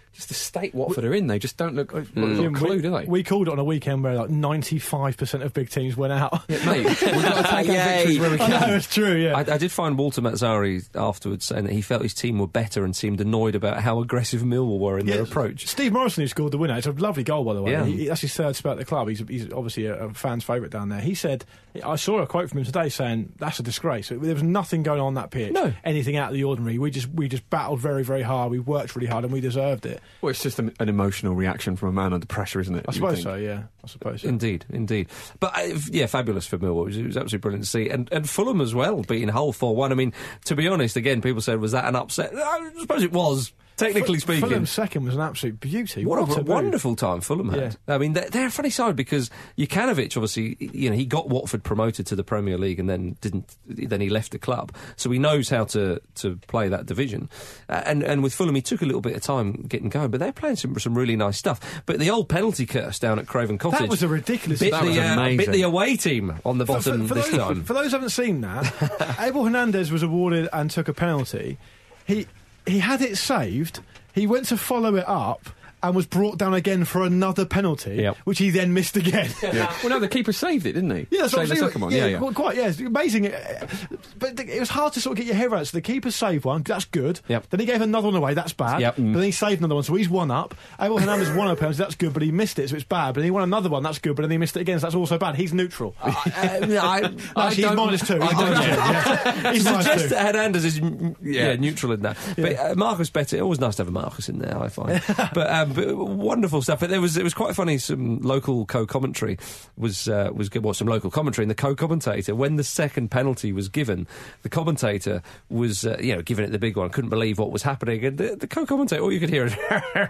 just the state Watford are in, they just don't look a clue, do they? We called it on a weekend where like 95% of big teams went out. Yeah, mate, we've got to take our victories where we can. I know, it's true, yeah. I did find Walter Mazzari afterwards saying that he felt his team were better and seemed annoyed about how aggressive Millwall were in their approach. Steve Morrison, who scored the winner, it's a lovely goal, by the way. Yeah. That's his third spell at the club. He's obviously a fan's favourite down there. He said, I saw a quote from him today saying, that's a disgrace. There was nothing going on that pitch. No. Anything out of the ordinary. We just battled very, very hard. We worked really hard and we deserved it. Well, it's just an emotional reaction from a man under pressure, isn't it? I suppose so, yeah. I suppose so. Indeed. But, fabulous for Millwall. It was absolutely brilliant to see. And Fulham as well, beating Hull 4-1. I mean, to be honest, again, people said, was that an upset? I suppose it was. Technically speaking, Fulham's second was an absolute beauty. What a wonderful time Fulham had. Yeah. I mean, they're a funny side because Jukanovic, obviously, he got Watford promoted to the Premier League and then Then he left the club, so he knows how to play that division. And with Fulham, he took a little bit of time getting going, but they're playing some really nice stuff. But the old penalty curse down at Craven Cottage, that was a ridiculous. That was amazing. Bit the away team on the bottom this time. For those who haven't seen that, Abel Hernandez was awarded and took a penalty. He had it saved. He went to follow it up and was brought down again for another penalty, which he then missed again. Yeah. Well, no, the keeper saved it, didn't he? Yeah, that's saved the second one. Yeah. Well, quite, yeah. It's amazing. But it was hard to sort of get your head around. So the keeper saved one, that's good. Yep. Then he gave another one away, that's bad. Yep. But then he saved another one, so he's one up. Abel Hernandez won a penalty, that's good, but he missed it, so it's bad. But then he won another one, that's good, but then he missed it again, so that's also bad. He's neutral. He's -2. He's suggest that Hernandez is neutral in that. But Marcus Betty, always nice to have a Marcus in there, I find. But wonderful stuff. But it was quite funny. Some local co-commentary was good. Well, some local commentary, and the co-commentator, when the second penalty was given, the commentator was giving it the big one. Couldn't believe what was happening, and the co-commentator, all you could hear is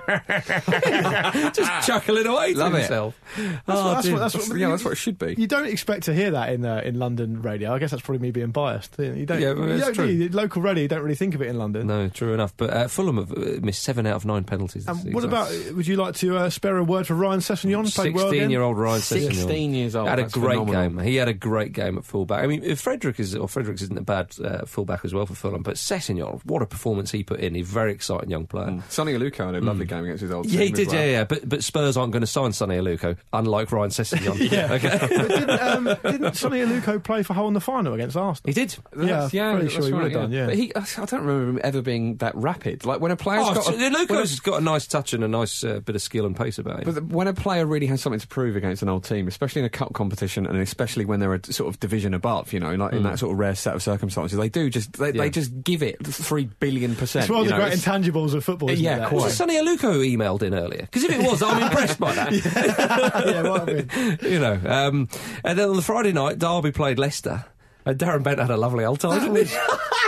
just chuckling away to himself. That's what it should be. You don't expect to hear that in London radio. I guess that's probably me being biased. You don't. Local radio, you don't really think of it in London. No, true enough. But Fulham have missed 7 out of 9 penalties this season. What about? Would you like to spare a word for Ryan Sessegnon? 16-year-old Ryan Sessegnon. 16 years old. Had a great game. He had a great game at fullback. I mean, Fredericks isn't a bad fullback as well for Fulham, but Sessegnon, what a performance he put in. He's a very exciding young player. Sonny Aluko had a lovely game against his old team. Yeah, he did, yeah. But Spurs aren't going to sign Sonny Aluko, unlike Ryan Sessegnon. Didn't Sonny Aluko play for Hull in the final against Arsenal? He did. Pretty sure he would have done, yeah. But I don't remember him ever being that rapid. Like, when a player's Aluko's got a nice touch and a nice bit of skill and pace about him. But when a player really has something to prove against an old team, especially in a cup competition and especially when they're a sort of division above, in that sort of rare set of circumstances, they just give it 3 billion %. It's one of the great intangibles of football, isn't it? Was it Sonny Aluko who emailed in earlier? Because if it was, I'm impressed by that. Well, I mean. And then on the Friday night, Derby played Leicester, and Darren Bent had a lovely old time, didn't he?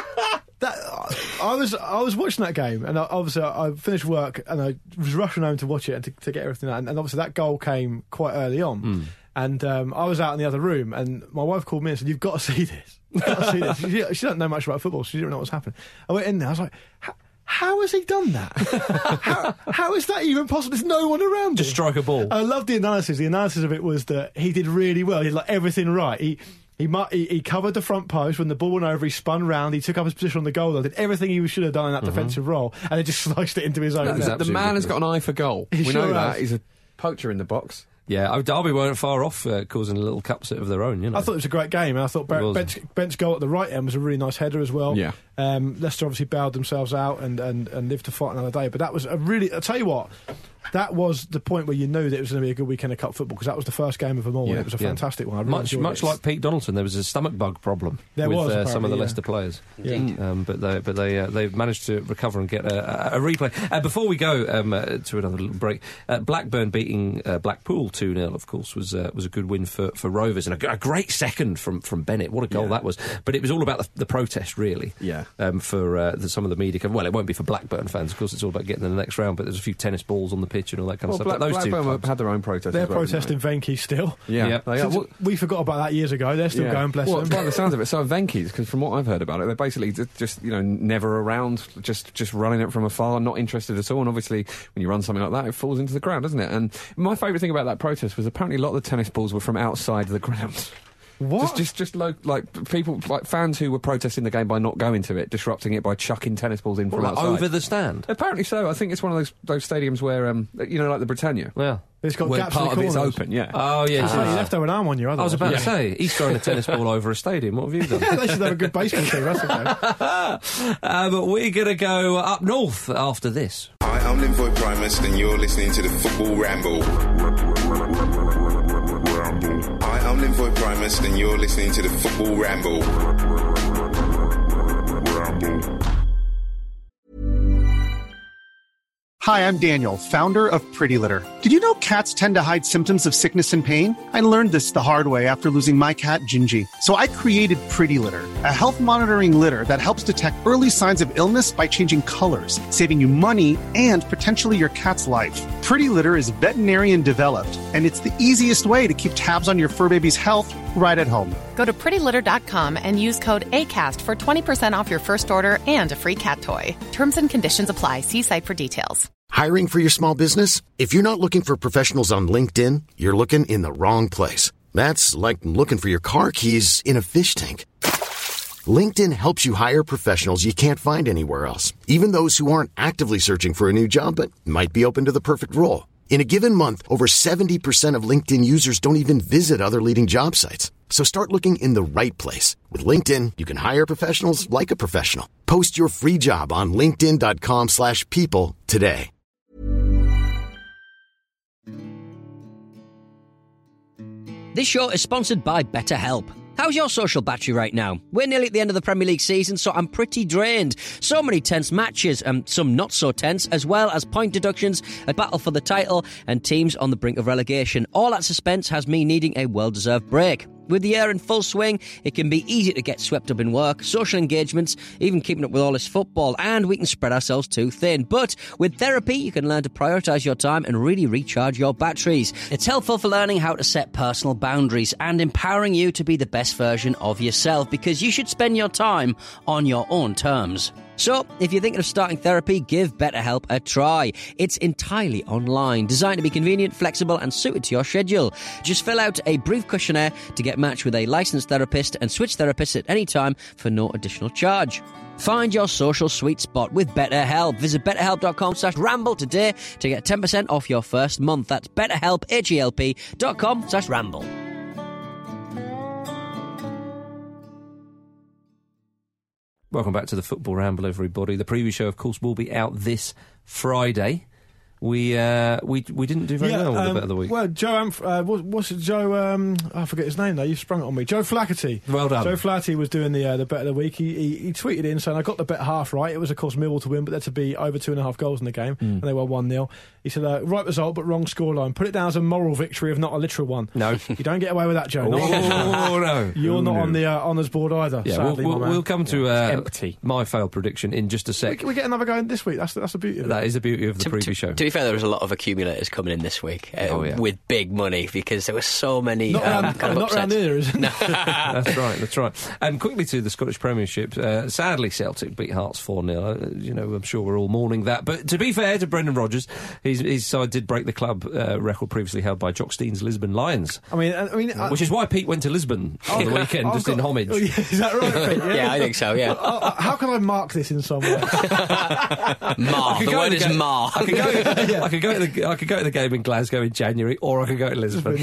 I was watching that game, and obviously I finished work and I was rushing home to watch it and to get everything out. And obviously that goal came quite early on, and I was out in the other room, and my wife called me and said, "You've got to see this. You've got to see this." She doesn't know much about football, so she didn't know what was happening. I went in there, I was like, how has he done that? how is that even possible? There's no one around. Just strike a ball. I loved the analysis. The analysis of it was that he did really well. He did everything right. He covered the front post when the ball went over. He spun round. He took up his position on the goal line. Did everything he should have done in that defensive role, and then just sliced it into his own net. The man has got an eye for goal. We know that. He's a poacher in the box. Yeah, Derby weren't far off causing a little cupset of their own. I thought it was a great game, and I thought Bent's goal at the right end was a really nice header as well. Yeah. Leicester obviously bailed themselves out and lived to fight another day. But that was a really. I'll tell you what. That was the point where you knew that it was going to be a good weekend of cup football, because that was the first game of them all, and it was a fantastic one. Much like Pete Donaldson, there was a stomach bug problem with some of the Leicester players. Yeah. But they managed to recover and get a replay. Before we go to another little break, Blackburn beating Blackpool 2-0, of course, was a good win for Rovers, and a great second from Bennett. What a goal that was! But it was all about the protest, really. Yeah. For some of the media. Well, it won't be for Blackburn fans, of course. It's all about getting in the next round. But there's a few tennis balls on the pitch and all that kind of stuff. Blackburn had their own protest. They're protesting Venky still. Yeah. We forgot about that years ago. They're still going, bless them. By the sounds of it, so are Venky's, because from what I've heard about it, they're basically just never around, just running it from afar, not interested at all. And obviously, when you run something like that, it falls into the ground, doesn't it? And my favourite thing about that protest was apparently a lot of the tennis balls were from outside the ground. What? Just like people, like fans who were protesting the game by not going to it, disrupting it by chucking tennis balls in from outside. Over the stand? Apparently so. I think it's one of those stadiums where, like the Britannia. Yeah. It's got where gaps part in the of corners. it's open, yeah. Oh, yeah. So you left over an arm on you, otherwise. I was about to say, he's throwing a tennis ball over a stadium. What have you done? Yeah, they should have a good baseball team, that's okay. But we're going to go up north after this. Hi, I'm Linvoy Primus, and you're listening to the Football Ramble. Hi, I'm Linvoy Primus, and you're listening to the Football Ramble. Hi, I'm Daniel, founder of Pretty Litter. Did you know cats tend to hide symptoms of sickness and pain? I learned this the hard way after losing my cat, Gingy. So I created Pretty Litter, a health monitoring litter that helps detect early signs of illness by changing colors, saving you money and potentially your cat's life. Pretty Litter is veterinarian developed, and it's the easiest way to keep tabs on your fur baby's health right at home. Go to prettylitter.com and use code ACAST for 20% off your first order and a free cat toy. Terms and conditions apply. See site for details. Hiring for your small business? If you're not looking for professionals on LinkedIn, you're looking in the wrong place. That's like looking for your car keys in a fish tank. LinkedIn helps you hire professionals you can't find anywhere else, even those who aren't actively searching for a new job but might be open to the perfect role. In a given month, over 70% of LinkedIn users don't even visit other leading job sites. So start looking in the right place. With LinkedIn, you can hire professionals like a professional. Post your free job on linkedin.com/people today. This show is sponsored by BetterHelp. How's your social battery right now? We're nearly at the end of the Premier League season, so I'm pretty drained. So many tense matches, and some not so tense, as well as point deductions, a battle for the title, and teams on the brink of relegation. All that suspense has me needing a well-deserved break. With the year in full swing, it can be easy to get swept up in work, social engagements, even keeping up with all this football, and we can spread ourselves too thin. But with therapy, you can learn to prioritise your time and really recharge your batteries. It's helpful for learning how to set personal boundaries and empowering you to be the best version of yourself, because you should spend your time on your own terms. So, if you're thinking of starting therapy, give BetterHelp a try. It's entirely online, designed to be convenient, flexible, and suited to your schedule. Just fill out a brief questionnaire to get matched with a licensed therapist and switch therapists at any time for no additional charge. Find your social sweet spot with BetterHelp. Visit betterhelp.com/ramble today to get 10% off your first month. That's betterhelp, HELP.com/ramble. Welcome back to the Football Ramble, everybody. The preview show, of course, will be out this Friday. We didn't do very well with the Bet of the Week. Well, Joe, what's it, Joe? I forget his name now. You sprung it on me. Joe Flaherty. Well done. Joe Flaherty was doing the Bet of the Week. He tweeted in saying, I got the bet half right. It was, of course, Millwall to win, but there to be over 2.5 goals in the game, and they were 1-0. He said, right result, but wrong scoreline. Put it down as a moral victory, if not a literal one. No. You don't get away with that, Joe. Oh, no. You're not on the honours board either, yeah, sadly, we'll come to empty. My failed prediction in just a sec. We get another go in this week. That's the beauty of it. That is the beauty of the preview show. To be fair, there was a lot of accumulators coming in this week with big money, because there were so many not around here, is it? No. That's right. And quickly to the Scottish Premiership. Sadly, Celtic beat Hearts 4-0. I'm sure we're all mourning that. But to be fair to Brendan Rodgers, his side did break the club record previously held by Jock Stein's Lisbon Lions. Which is why Pete went to Lisbon on the weekend, just in homage. Oh, yeah, is that right, Pete? Yeah, I think so, yeah. How can I mark this in some way? Mar. The word is mar. I could go to the game in Glasgow in January, or I could go to Lisbon.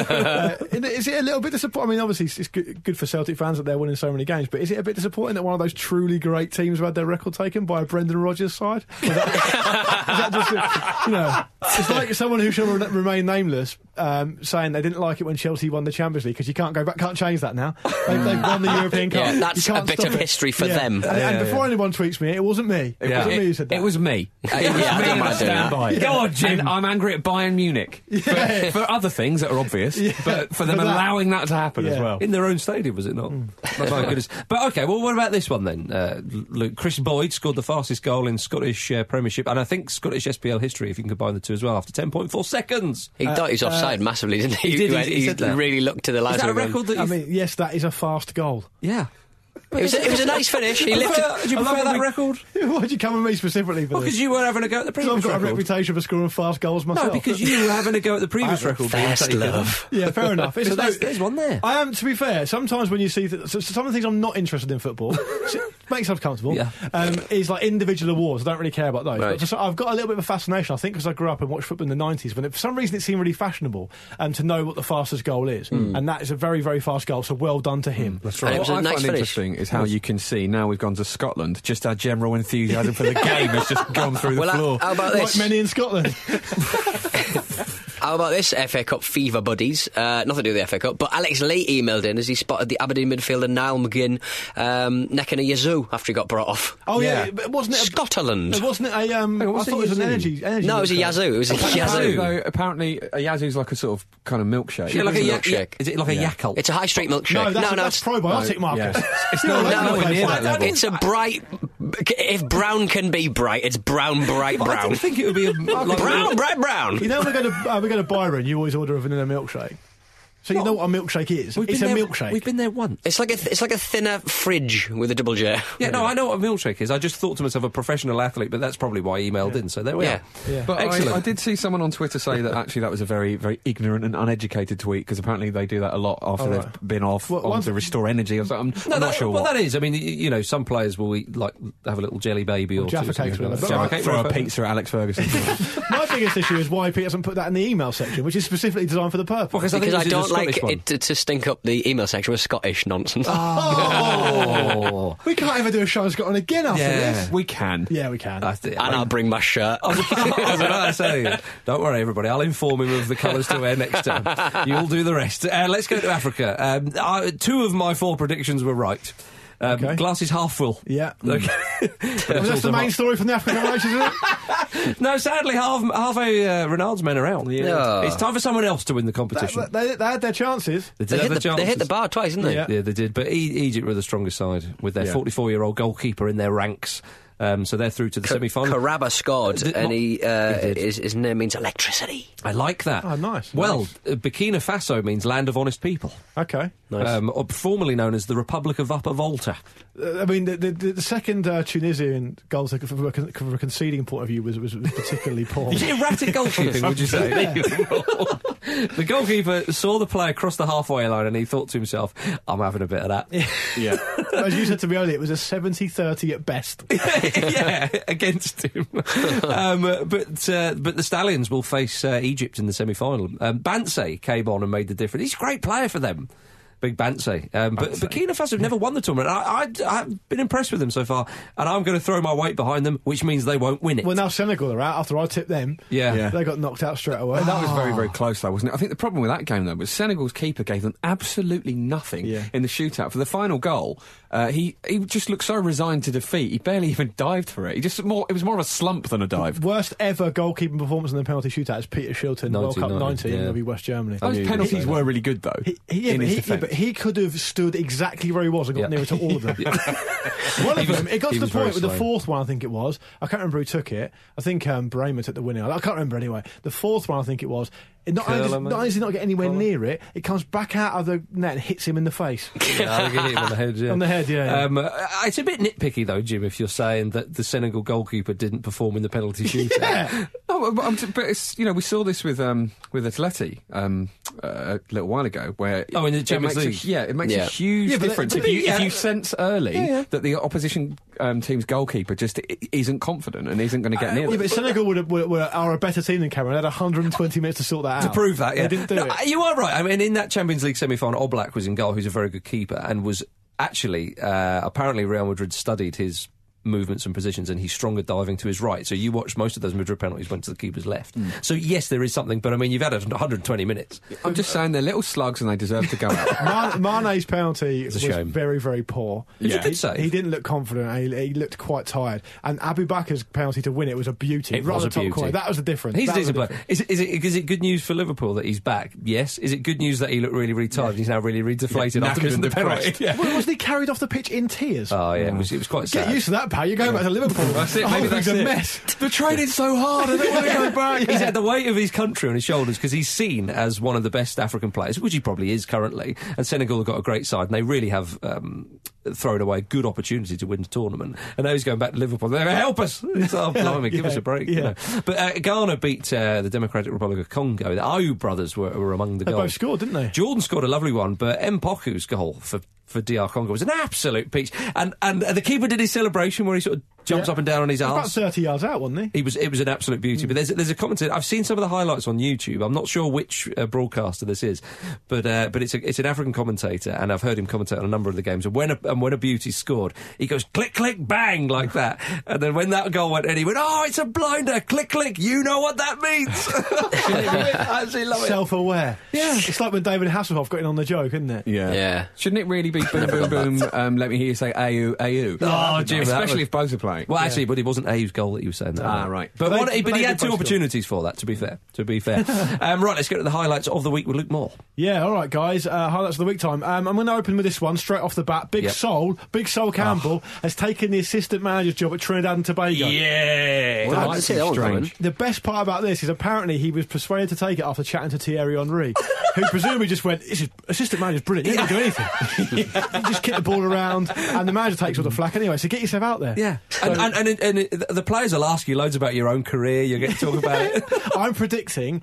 Is it a little bit disappointing? I mean, obviously it's good for Celtic fans that they're winning so many games, but is it a bit disappointing that one of those truly great teams have had their record taken by a Brendan Rodgers side? Is that just, it's like someone who shall remain nameless saying they didn't like it when Chelsea won the Champions League, because you can't change that now. They've won the European Cup. Yeah, that's a bit of history for them. And before anyone tweets me, it wasn't me. It wasn't me who said that. It was me. I stand by it. Go on, Jim. And I'm angry at Bayern Munich for other things that are obvious, but for them allowing that to happen as well. In their own stadium, was it not? My goodness. But OK, well, what about this one then, Luke? Chris Boyd scored the fastest goal in Scottish Premiership, and I think Scottish SPL history, if you can combine the two as well, after 10.4 seconds. He thought he was offside massively, didn't he? He did. He really looked to the lads. Is that a record that yes, that is a fast goal. Yeah. It was a nice finish. He lifted. Do you prefer that record? Why'd you come at me specifically for this? Because you were having a go at the previous record. I've got a reputation for scoring fast goals myself. No, because you were having a go at the previous record. Fast love. Yeah, fair enough. There's one there. I am, to be fair, sometimes when you see some of the things I'm not interested in football, make yourself comfortable, is like individual awards. I don't really care about those. Right. But I've got a little bit of a fascination, I think, because I grew up and watched football in the 90s, when for some reason it seemed really fashionable to know what the fastest goal is. And that is a very, very fast goal, so well done to him. That's right. What I find interesting is how you can see, now we've gone to Scotland, just our general enthusiasm for the game has just gone through the floor. How about this? Like many in Scotland. How about this, FA Cup fever buddies? Nothing to do with the FA Cup, but Alex Lee emailed in as he spotted the Aberdeen midfielder Niall McGinn necking a yazoo after he got brought off. Oh yeah, but wasn't it Scotland? Wasn't it a? I thought it was an energy. No, it was a yazoo. It was a yazoo. Though, apparently, a yazoo's like a sort of kind of milkshake. Yeah, like a milkshake. Is it like a Yakult? It's a high street milkshake. No, that's probiotic, Marcus. Yeah. It's not near that level. It's a bright. If brown can be bright, it's brown, bright brown. I didn't think it would be brown, bright brown. You know, when we go to Byron, you always order a vanilla milkshake. So you know what a milkshake is? It's a milkshake. We've been there once. It's like a thinner fridge with a double J. Yeah, no, I know what a milkshake is. I just thought to myself, a professional athlete, but that's probably why he emailed in. So there we are. Yeah. But excellent. I did see someone on Twitter say that actually that was a very, very ignorant and uneducated tweet, because apparently they do that a lot after they've been off to restore energy or something. I'm not sure what. Well, that is. I mean, you know, some players will eat, like, have a little jelly baby or Jaffa cakes. Throw a pizza at Alex Ferguson. My biggest issue is why Pete hasn't put that in the email section, which is specifically designed for the purpose. Because I don't like it to stink up the email section with Scottish nonsense. Oh. We can't ever do a show that's got on again after this. We can. Yeah, we can. And I'll bring my shirt. I was about to say, don't worry, everybody. I'll inform him of the colours to wear next time. You'll do the rest. Let's go to Africa. 2 of my 4 predictions were right. Glass is half full. Yeah. Okay. That's the main story from the African Revolution, isn't it? No, sadly, half a Renard's men are out. Yeah. It's time for someone else to win the competition. They had their chances. They hit the bar twice, didn't they? Yeah, they did. But Egypt were the strongest side with their 44-year-old goalkeeper in their ranks. So they're through to the semi-final. Karaba scored, and his name means electricity. I like that. Oh, nice. Well, Burkina Faso means land of honest people. Okay. Nice. Formerly known as the Republic of Upper Volta. I mean, the second Tunisian goal, from a conceding point of view, was particularly poor. Is it erratic goalkeeping, would you say? The goalkeeper saw the player cross the halfway line and he thought to himself, I'm having a bit of that. Yeah. As you said to me earlier, it was a 70-30 at best. Yeah, against him. But the Stallions will face Egypt in the semi-final. Bansay came on and made the difference. He's a great player for them. Big Bansay. But Burkina Faso have never won the tournament. I've been impressed with them so far, and I'm going to throw my weight behind them, which means they won't win it. Well, now Senegal are out after I tipped them. Yeah. They got knocked out straight away. That was very, very close, though, wasn't it? I think the problem with that game, though, was Senegal's keeper gave them absolutely nothing in the shootout. For the final goal, he just looked so resigned to defeat. He barely even dived for it. It was more of a slump than a dive. Worst ever goalkeeping performance in the penalty shootout is Peter Shilton, World Cup 90 in West Germany. Those penalties were really good, though. But he could have stood exactly where he was and got nearer to all of them. One of them, it got to the point with the fourth one, I think it was. I can't remember who took it. I think Brahma took the winner. I can't remember anyway. The fourth one, I think it was. Not only does he not get anywhere near it, it comes back out of the net and hits him in the face. Yeah, I think it hit him on the head, yeah. On the head, yeah. It's a bit nitpicky, though, Jim, if you're saying that the Senegal goalkeeper didn't perform in the penalty shootout. Yeah. No, but it's, we saw this with Atleti a little while ago, where in the Champions League, it makes a huge difference if you sense early that the opposition team's goalkeeper just isn't confident and isn't going to get near. Yeah, but Senegal are a better team than Cameroon. They had 120 minutes to sort that out. To prove that, yeah. They didn't do it. You are right. I mean, in that Champions League semi-final, Oblak was in goal, who's a very good keeper, and was actually, apparently Real Madrid studied his movements and positions, and he's stronger diving to his right. So you watch most of those Madrid penalties went to the keeper's left. So yes, there is something, but I mean, you've had 120 minutes. I'm just saying they're little slugs and they deserve to go out. Mane's penalty was very, very poor. Yeah. He didn't look confident. He looked quite tired. And Abu Bakar's penalty to win it was a beauty. It was a beauty. Corner. That was the difference. He's a decent player. Is it good news for Liverpool that he's back? Yes. Is it good news that he looked really, really tired and he's now really, really deflated after missing the penalty? Yeah. Well, wasn't he carried off the pitch in tears? Oh, yeah. It was quite sad. Get used to that, pal. You're going back to Liverpool. That's it. Maybe that's a mess. The training's so hard. I don't want to go back. He's had the weight of his country on his shoulders because he's seen as one of the best African players, which he probably is currently. And Senegal have got a great side, and they really have thrown away a good opportunity to win the tournament, and now he's going back to Liverpool. They're going to help us. It's like, blimey, give us a break. You know. But Ghana beat the Democratic Republic of Congo. The Ayew brothers were among the goals. They both scored, didn't they? Jordan scored a lovely one, but Mpoku's goal for DR Congo was an absolute peach. And the keeper did his celebration where he sort of jumps up and down on his arse. About 30 yards out, wasn't he? It was an absolute beauty. But there's a commentator. I've seen some of the highlights on YouTube. I'm not sure which broadcaster this is, but it's an African commentator, and I've heard him commentate on a number of the games. And when a beauty scored, he goes click click bang like that. And then when that goal went in, he went, "Oh, it's a blinder! Click click! You know what that means." I absolutely love it. Self-aware. Yeah, it's like when David Hasselhoff got in on the joke, isn't it? Yeah. Shouldn't it really be boom boom boom? Let me hear you say Ayew Ayew. Oh, Jim, especially if both are playing. Well, actually, but it wasn't Ayew's goal that you were saying that. Right. But he had two opportunities for that, to be fair. Right, let's get to the highlights of the week with Luke Moore. Yeah, all right, guys. Highlights of the week time. I'm going to open with this one straight off the bat. Big Sol Campbell has taken the assistant manager's job at Trinidad and Tobago. Yeah. Well, that's strange. The best part about this is apparently he was persuaded to take it after chatting to Thierry Henry, who presumably just went, "This is assistant manager's brilliant. You don't do anything. You just kick the ball around, and the manager takes all the flack anyway. So get yourself out there." Yeah, so, and the players will ask you loads about your own career. You'll get to talk about it. I'm predicting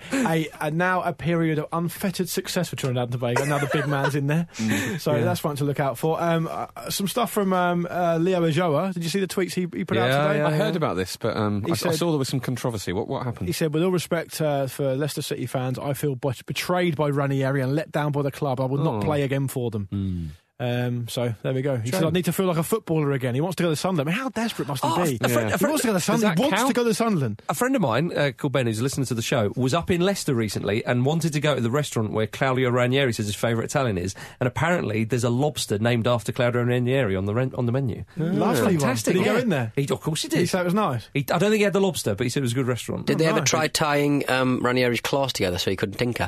a period of unfettered success for Trinidad and Tobago. Now the big man's in there, so that's one to look out for. Some stuff from Leo Ajoa. Did you see the tweets he put out today? I heard about this, but I saw there was some controversy. What happened? He said, "With all respect for Leicester City fans, I feel betrayed by Ranieri and let down by the club. I will not play again for them." So there we go. He said, "I need to feel like a footballer again." He wants to go to Sunderland. I mean, how desperate must he be? He wants to go to Sunderland. He wants to go to Sunderland. A friend of mine, called Ben, who's listening to the show, was up in Leicester recently and wanted to go to the restaurant where Claudio Ranieri says his favourite Italian is, and apparently there's a lobster named after Claudio Ranieri on the menu. Lovely, fantastic. Did he go in there? Of course he did. He said it was nice. I don't think he had the lobster, but he said it was a good restaurant. Did they ever try tying Ranieri's claws together so he couldn't tinker?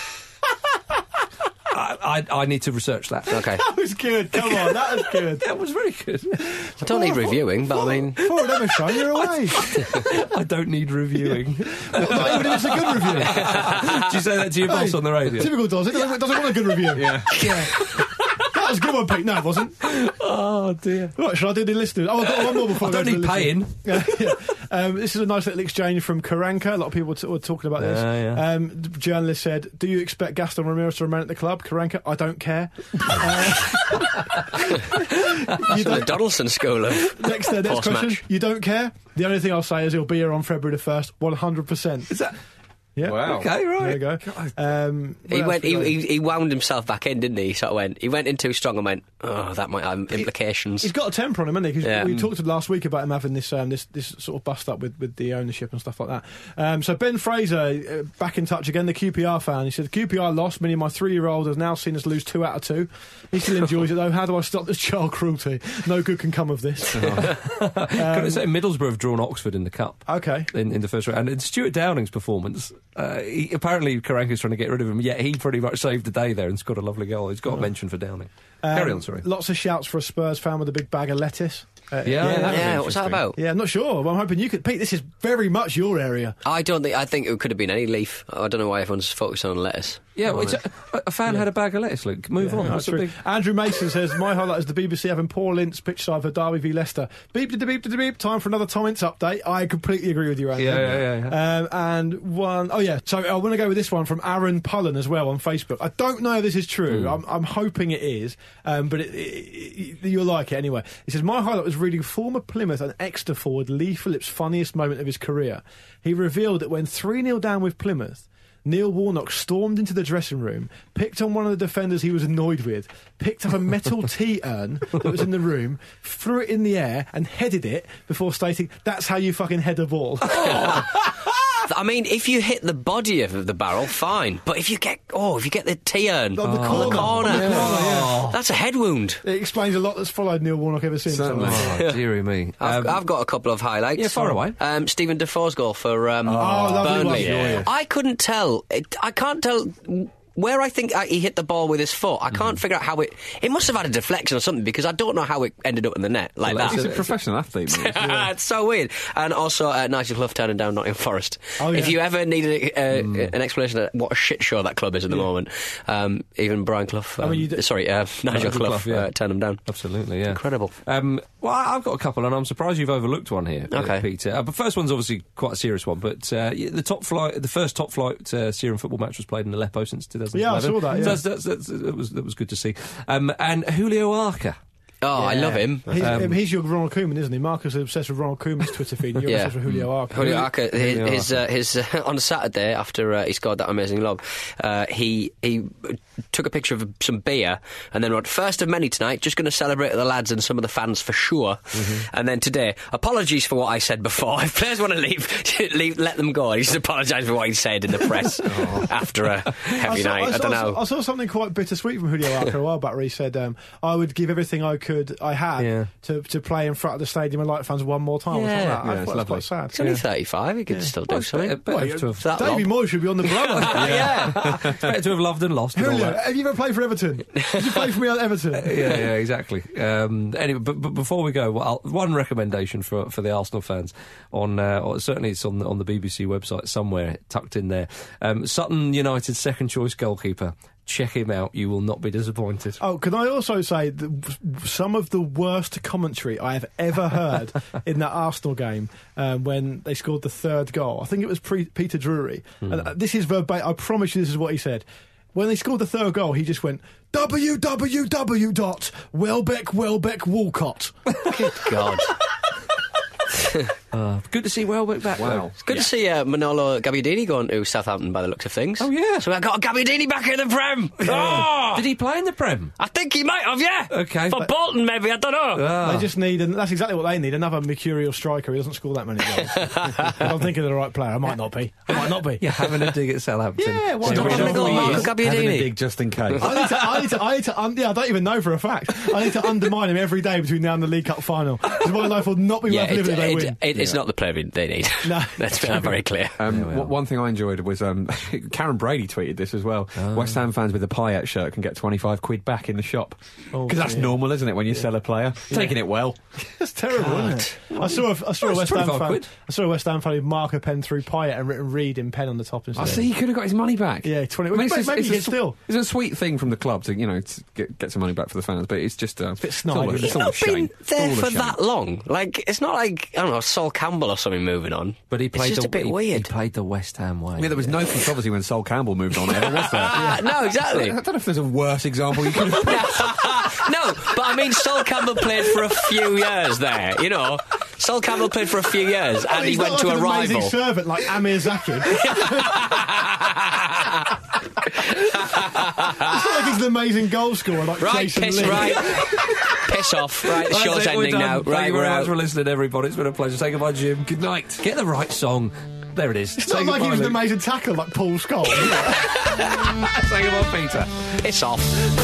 I need to research that. Okay. That was good. Come on, that was good. That was very good. I don't need reviewing, but I mean... For an show, you're away. I don't need reviewing. Not even if it's a good review. Do you say that to your boss on the radio? Typical does. It doesn't want a good review. Yeah. That was a good one, Pete. No, it wasn't. Oh, dear. Right, shall I do the listeners? I've got one more before I don't need paying. This is a nice little exchange from Karanka. A lot of people were talking about this. The journalist said, "Do you expect Gaston Ramirez to remain at the club?" Karanka, "I don't care." The Donaldson school of next question. You don't care? The only thing I'll say is he'll be here on February the 1st, 100%. Is that... Yeah. Wow. Okay, right. There you go. He wound himself back in, didn't he? He sort of went in too strong and went, "Oh, that might have implications." He's got a temper on him, hasn't he? Because we talked last week about him having this sort of bust up with the ownership and stuff like that. So Ben Fraser, back in touch again, the QPR fan. He said, "QPR lost, meaning my 3-year-old has now seen us lose 2 out of 2. He still enjoys it though. How do I stop this child cruelty? No good can come of this." Can I say Middlesbrough have drawn Oxford in the Cup? Okay. In the first round. And in Stuart Downing's performance, apparently Karanka's trying to get rid of him, yet he pretty much saved the day there and scored a lovely goal. He's got a mention for Downing. Carry on, sorry. Lots of shouts for a Spurs fan with a big bag of lettuce. What's that about? Yeah, I'm not sure. But I'm hoping you could. Pete, this is very much your area. I think it could have been any leaf. I don't know why everyone's focused on lettuce. Yeah, well, a fan had a bag of lettuce, Luke. Move on. That's true. Andrew Mason says, "My highlight is the BBC having Paul Ince pitch side for Derby v Leicester. Beep to beep to beep. Time for another Tom Ince update." I completely agree with you, Andrew. Yeah. And one, so I want to go with this one from Aaron Pullen as well on Facebook. I don't know if this is true. I'm hoping it is, but you'll like it anyway. He says, "My highlight was reading former Plymouth and Exeter forward Lee Phillips' funniest moment of his career. He revealed that when 3-0 down with Plymouth, Neil Warnock stormed into the dressing room, picked on one of the defenders he was annoyed with, picked up a metal tea urn that was in the room, threw it in the air and headed it before stating, 'That's how you fucking head a ball.'" I mean, if you hit the body of the barrel, fine. But if you get the tea urn on the corner, that's a head wound. It explains a lot that's followed Neil Warnock ever since. Dearie me. I've got a couple of highlights. Yeah, far away. Stephen Defoe's goal for lovely Burnley. one. Yeah. I couldn't tell. I can't tell where I think he hit the ball with his foot, I can't figure out how it must have had a deflection or something, because I don't know how it ended up in the net like that. He's a professional athlete, mate. It's so weird. And also Nigel Clough turning down Nottingham Forest. Oh, yeah. If you ever needed an explanation of what a shit show that club is at the moment, even Brian Clough, Nigel Clough turned them down. Absolutely, yeah. Incredible. Well, I've got a couple, and I'm surprised you've overlooked one here, Peter. But first one's obviously quite a serious one, but the first top flight Syrian football match was played in Aleppo since 2011. Yeah, I saw that. Yeah. That was good to see. And Julio Arca. Oh, I love him. He's your Ronald Koeman, isn't he? Marcus is obsessed with Ronald Koeman's Twitter feed, and you're obsessed with Julio Arca. Julio Arca, his on Saturday, after he scored that amazing lob, he took a picture of some beer and then wrote, first of many tonight, just going to celebrate the lads and some of the fans for sure. And then today, apologies for what I said before. If players want to leave, let them go. He just apologised for what he said in the press after a heavy night. I don't know. I saw something quite bittersweet from Julio Arca a while back where he said, I would give everything I had to play in front of the stadium and light fans one more time. I thought that was quite sad. He's only 35, he could still do something. Davy Moyes should be on the blower. It's better to have loved and lost. Julio, have you ever played for Everton? Did you play for me at Everton? Yeah, exactly. Anyway, but before we go, one recommendation for the Arsenal fans or certainly it's on the BBC website somewhere tucked in there. Sutton United's second choice goalkeeper. Check him out. You will not be disappointed. Oh, can I also say that some of the worst commentary I have ever heard in that Arsenal game when they scored the third goal. I think it was Peter Drury. And this is verbatim. I promise you this is what he said. When they scored the third goal, he just went, www.Welbeck Walcott. Good God. Good to see Welbeck back. Wow. It's good to see Manolo Gabbiadini going to Southampton by the looks of things. Oh, yeah. So I got Gabbiadini back in the Prem. Did he play in the Prem? I think he might have, yeah. Okay. For Bolton, maybe, I don't know. They just need, and that's exactly what they need, another mercurial striker who doesn't score that many goals. I'm thinking of the right player. I might not be. Yeah, having a dig at Southampton. Yeah, why not? Having a dig just in case. I don't even know for a fact. I need to undermine him every day between now and the League Cup final. Because my life will not be worth living if they win. It's not the player they need. No. Let's be very clear. One thing I enjoyed was Karen Brady tweeted this as well. West Ham fans with a Payet shirt can get 25 quid back in the shop. Because that's normal, isn't it, when you sell a player? Taking it well. That's terrible, isn't it? I saw a West Ham fan. I saw a West Ham fan who mark a pen through Payet and written Reed in pen on the top instead. I see, he could have got his money back. Yeah, 20. Maybe still. It's a sweet thing from the club to to get some money back for the fans, but it's just a bit snide. It's not been there for that long. Like, it's not like, I don't know, Sol Campbell or something moving on. But he played just a bit weird. He played the West Ham way. Yeah, there was no controversy when Sol Campbell moved on ever, was there? No, exactly. I don't know if there's a worse example you could have picked. No, but I mean, Sol Campbell played for a few years there, Sol Campbell played for a few years and he went to a rival. He's not like an amazing servant like Amir Zaki. It's not like he's an amazing goal scorer like Jason Lee. Piss off. Right, the show's ending now. Thank you very much for listening, everybody. It's been a pleasure. Say goodbye, Jim. Good night. Get the right song. There it is. It's not like he was an amazing tackler like Paul Scholes. Say goodbye, Peter. Piss off.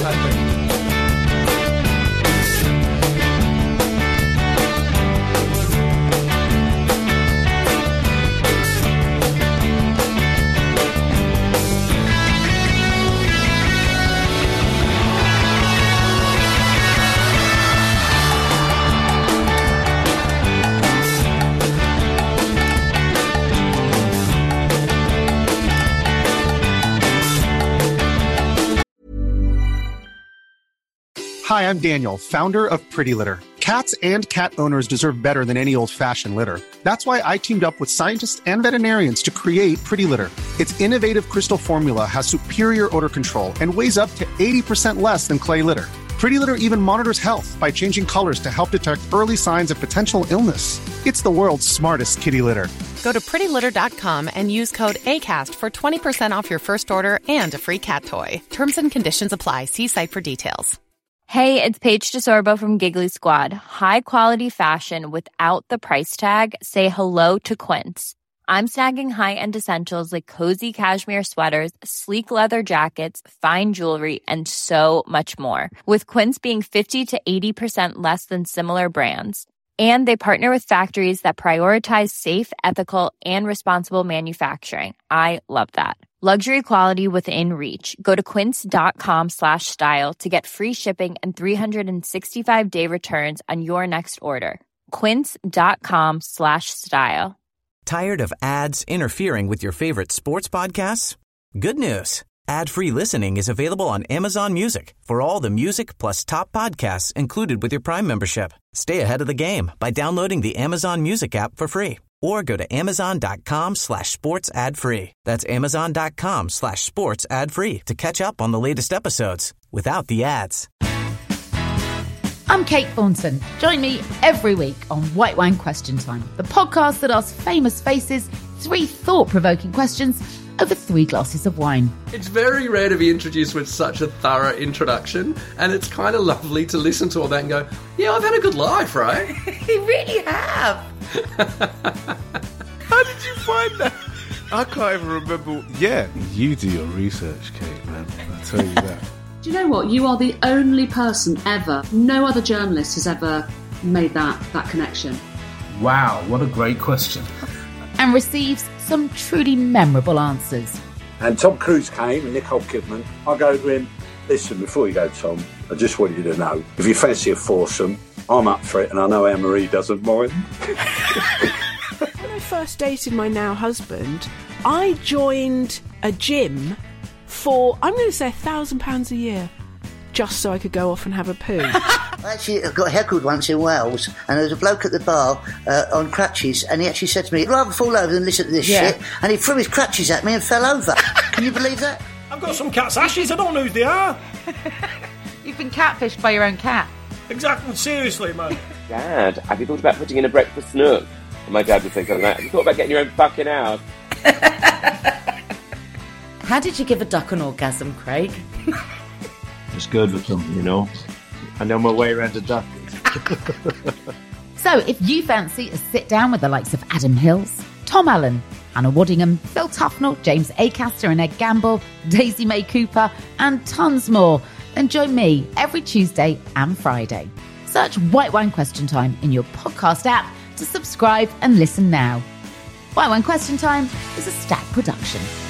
Hi, I'm Daniel, founder of Pretty Litter. Cats and cat owners deserve better than any old-fashioned litter. That's why I teamed up with scientists and veterinarians to create Pretty Litter. Its innovative crystal formula has superior odor control and weighs up to 80% less than clay litter. Pretty Litter even monitors health by changing colors to help detect early signs of potential illness. It's the world's smartest kitty litter. Go to prettylitter.com and use code ACAST for 20% off your first order and a free cat toy. Terms and conditions apply. See site for details. Hey, it's Paige DeSorbo from Giggly Squad. High quality fashion without the price tag. Say hello to Quince. I'm snagging high-end essentials like cozy cashmere sweaters, sleek leather jackets, fine jewelry, and so much more. With Quince being 50 to 80% less than similar brands. And they partner with factories that prioritize safe, ethical, and responsible manufacturing. I love that. Luxury quality within reach. Go to quince.com/style to get free shipping and 365-day returns on your next order. Quince.com/style. Tired of ads interfering with your favorite sports podcasts? Good news. Ad-free listening is available on Amazon Music for all the music plus top podcasts included with your Prime membership. Stay ahead of the game by downloading the Amazon Music app for free or go to amazon.com/sports ad free. That's amazon.com/sports ad free to catch up on the latest episodes without the ads. I'm Kate Thornton. Join me every week on White Wine Question Time, the podcast that asks famous faces 3 thought-provoking questions over 3 glasses of wine. It's very rare to be introduced with such a thorough introduction, and it's kind of lovely to listen to all that and go, yeah, I've had a good life, right? You really have. How did you find that? I can't even remember. Yeah, you do your research, Kate, man. I'll tell you that. Do you know what? You are the only person ever, no other journalist has ever made that connection. Wow, what a great question. And receives some truly memorable answers. And Tom Cruise came and Nicole Kidman. I go to him, listen, before you go, Tom, I just want you to know, if you fancy a foursome, I'm up for it, and I know Anne-Marie doesn't mind. When I first dated my now husband, I joined a gym for, I'm going to say £1,000 a year, just so I could go off and have a poo. I actually got heckled once in Wales, and there was a bloke at the bar on crutches, and he actually said to me, I'd rather fall over than listen to this shit, and he threw his crutches at me and fell over. Can you believe that? I've got some cat's ashes, I don't know who they are. You've been catfished by your own cat. Exactly, seriously, man. Dad, have you thought about putting in a breakfast nook? And my dad would think something like that. Have you thought about getting your own fucking house? How did you give a duck an orgasm, Craig? Just good with them, you know. I know my way around a duck. So, if you fancy a sit-down with the likes of Adam Hills, Tom Allen, Anna Waddingham, Phil Tufnell, James Acaster and Ed Gamble, Daisy May Cooper, and tons more, then join me every Tuesday and Friday. Search White Wine Question Time in your podcast app to subscribe and listen now. White Wine Question Time is a Stack production.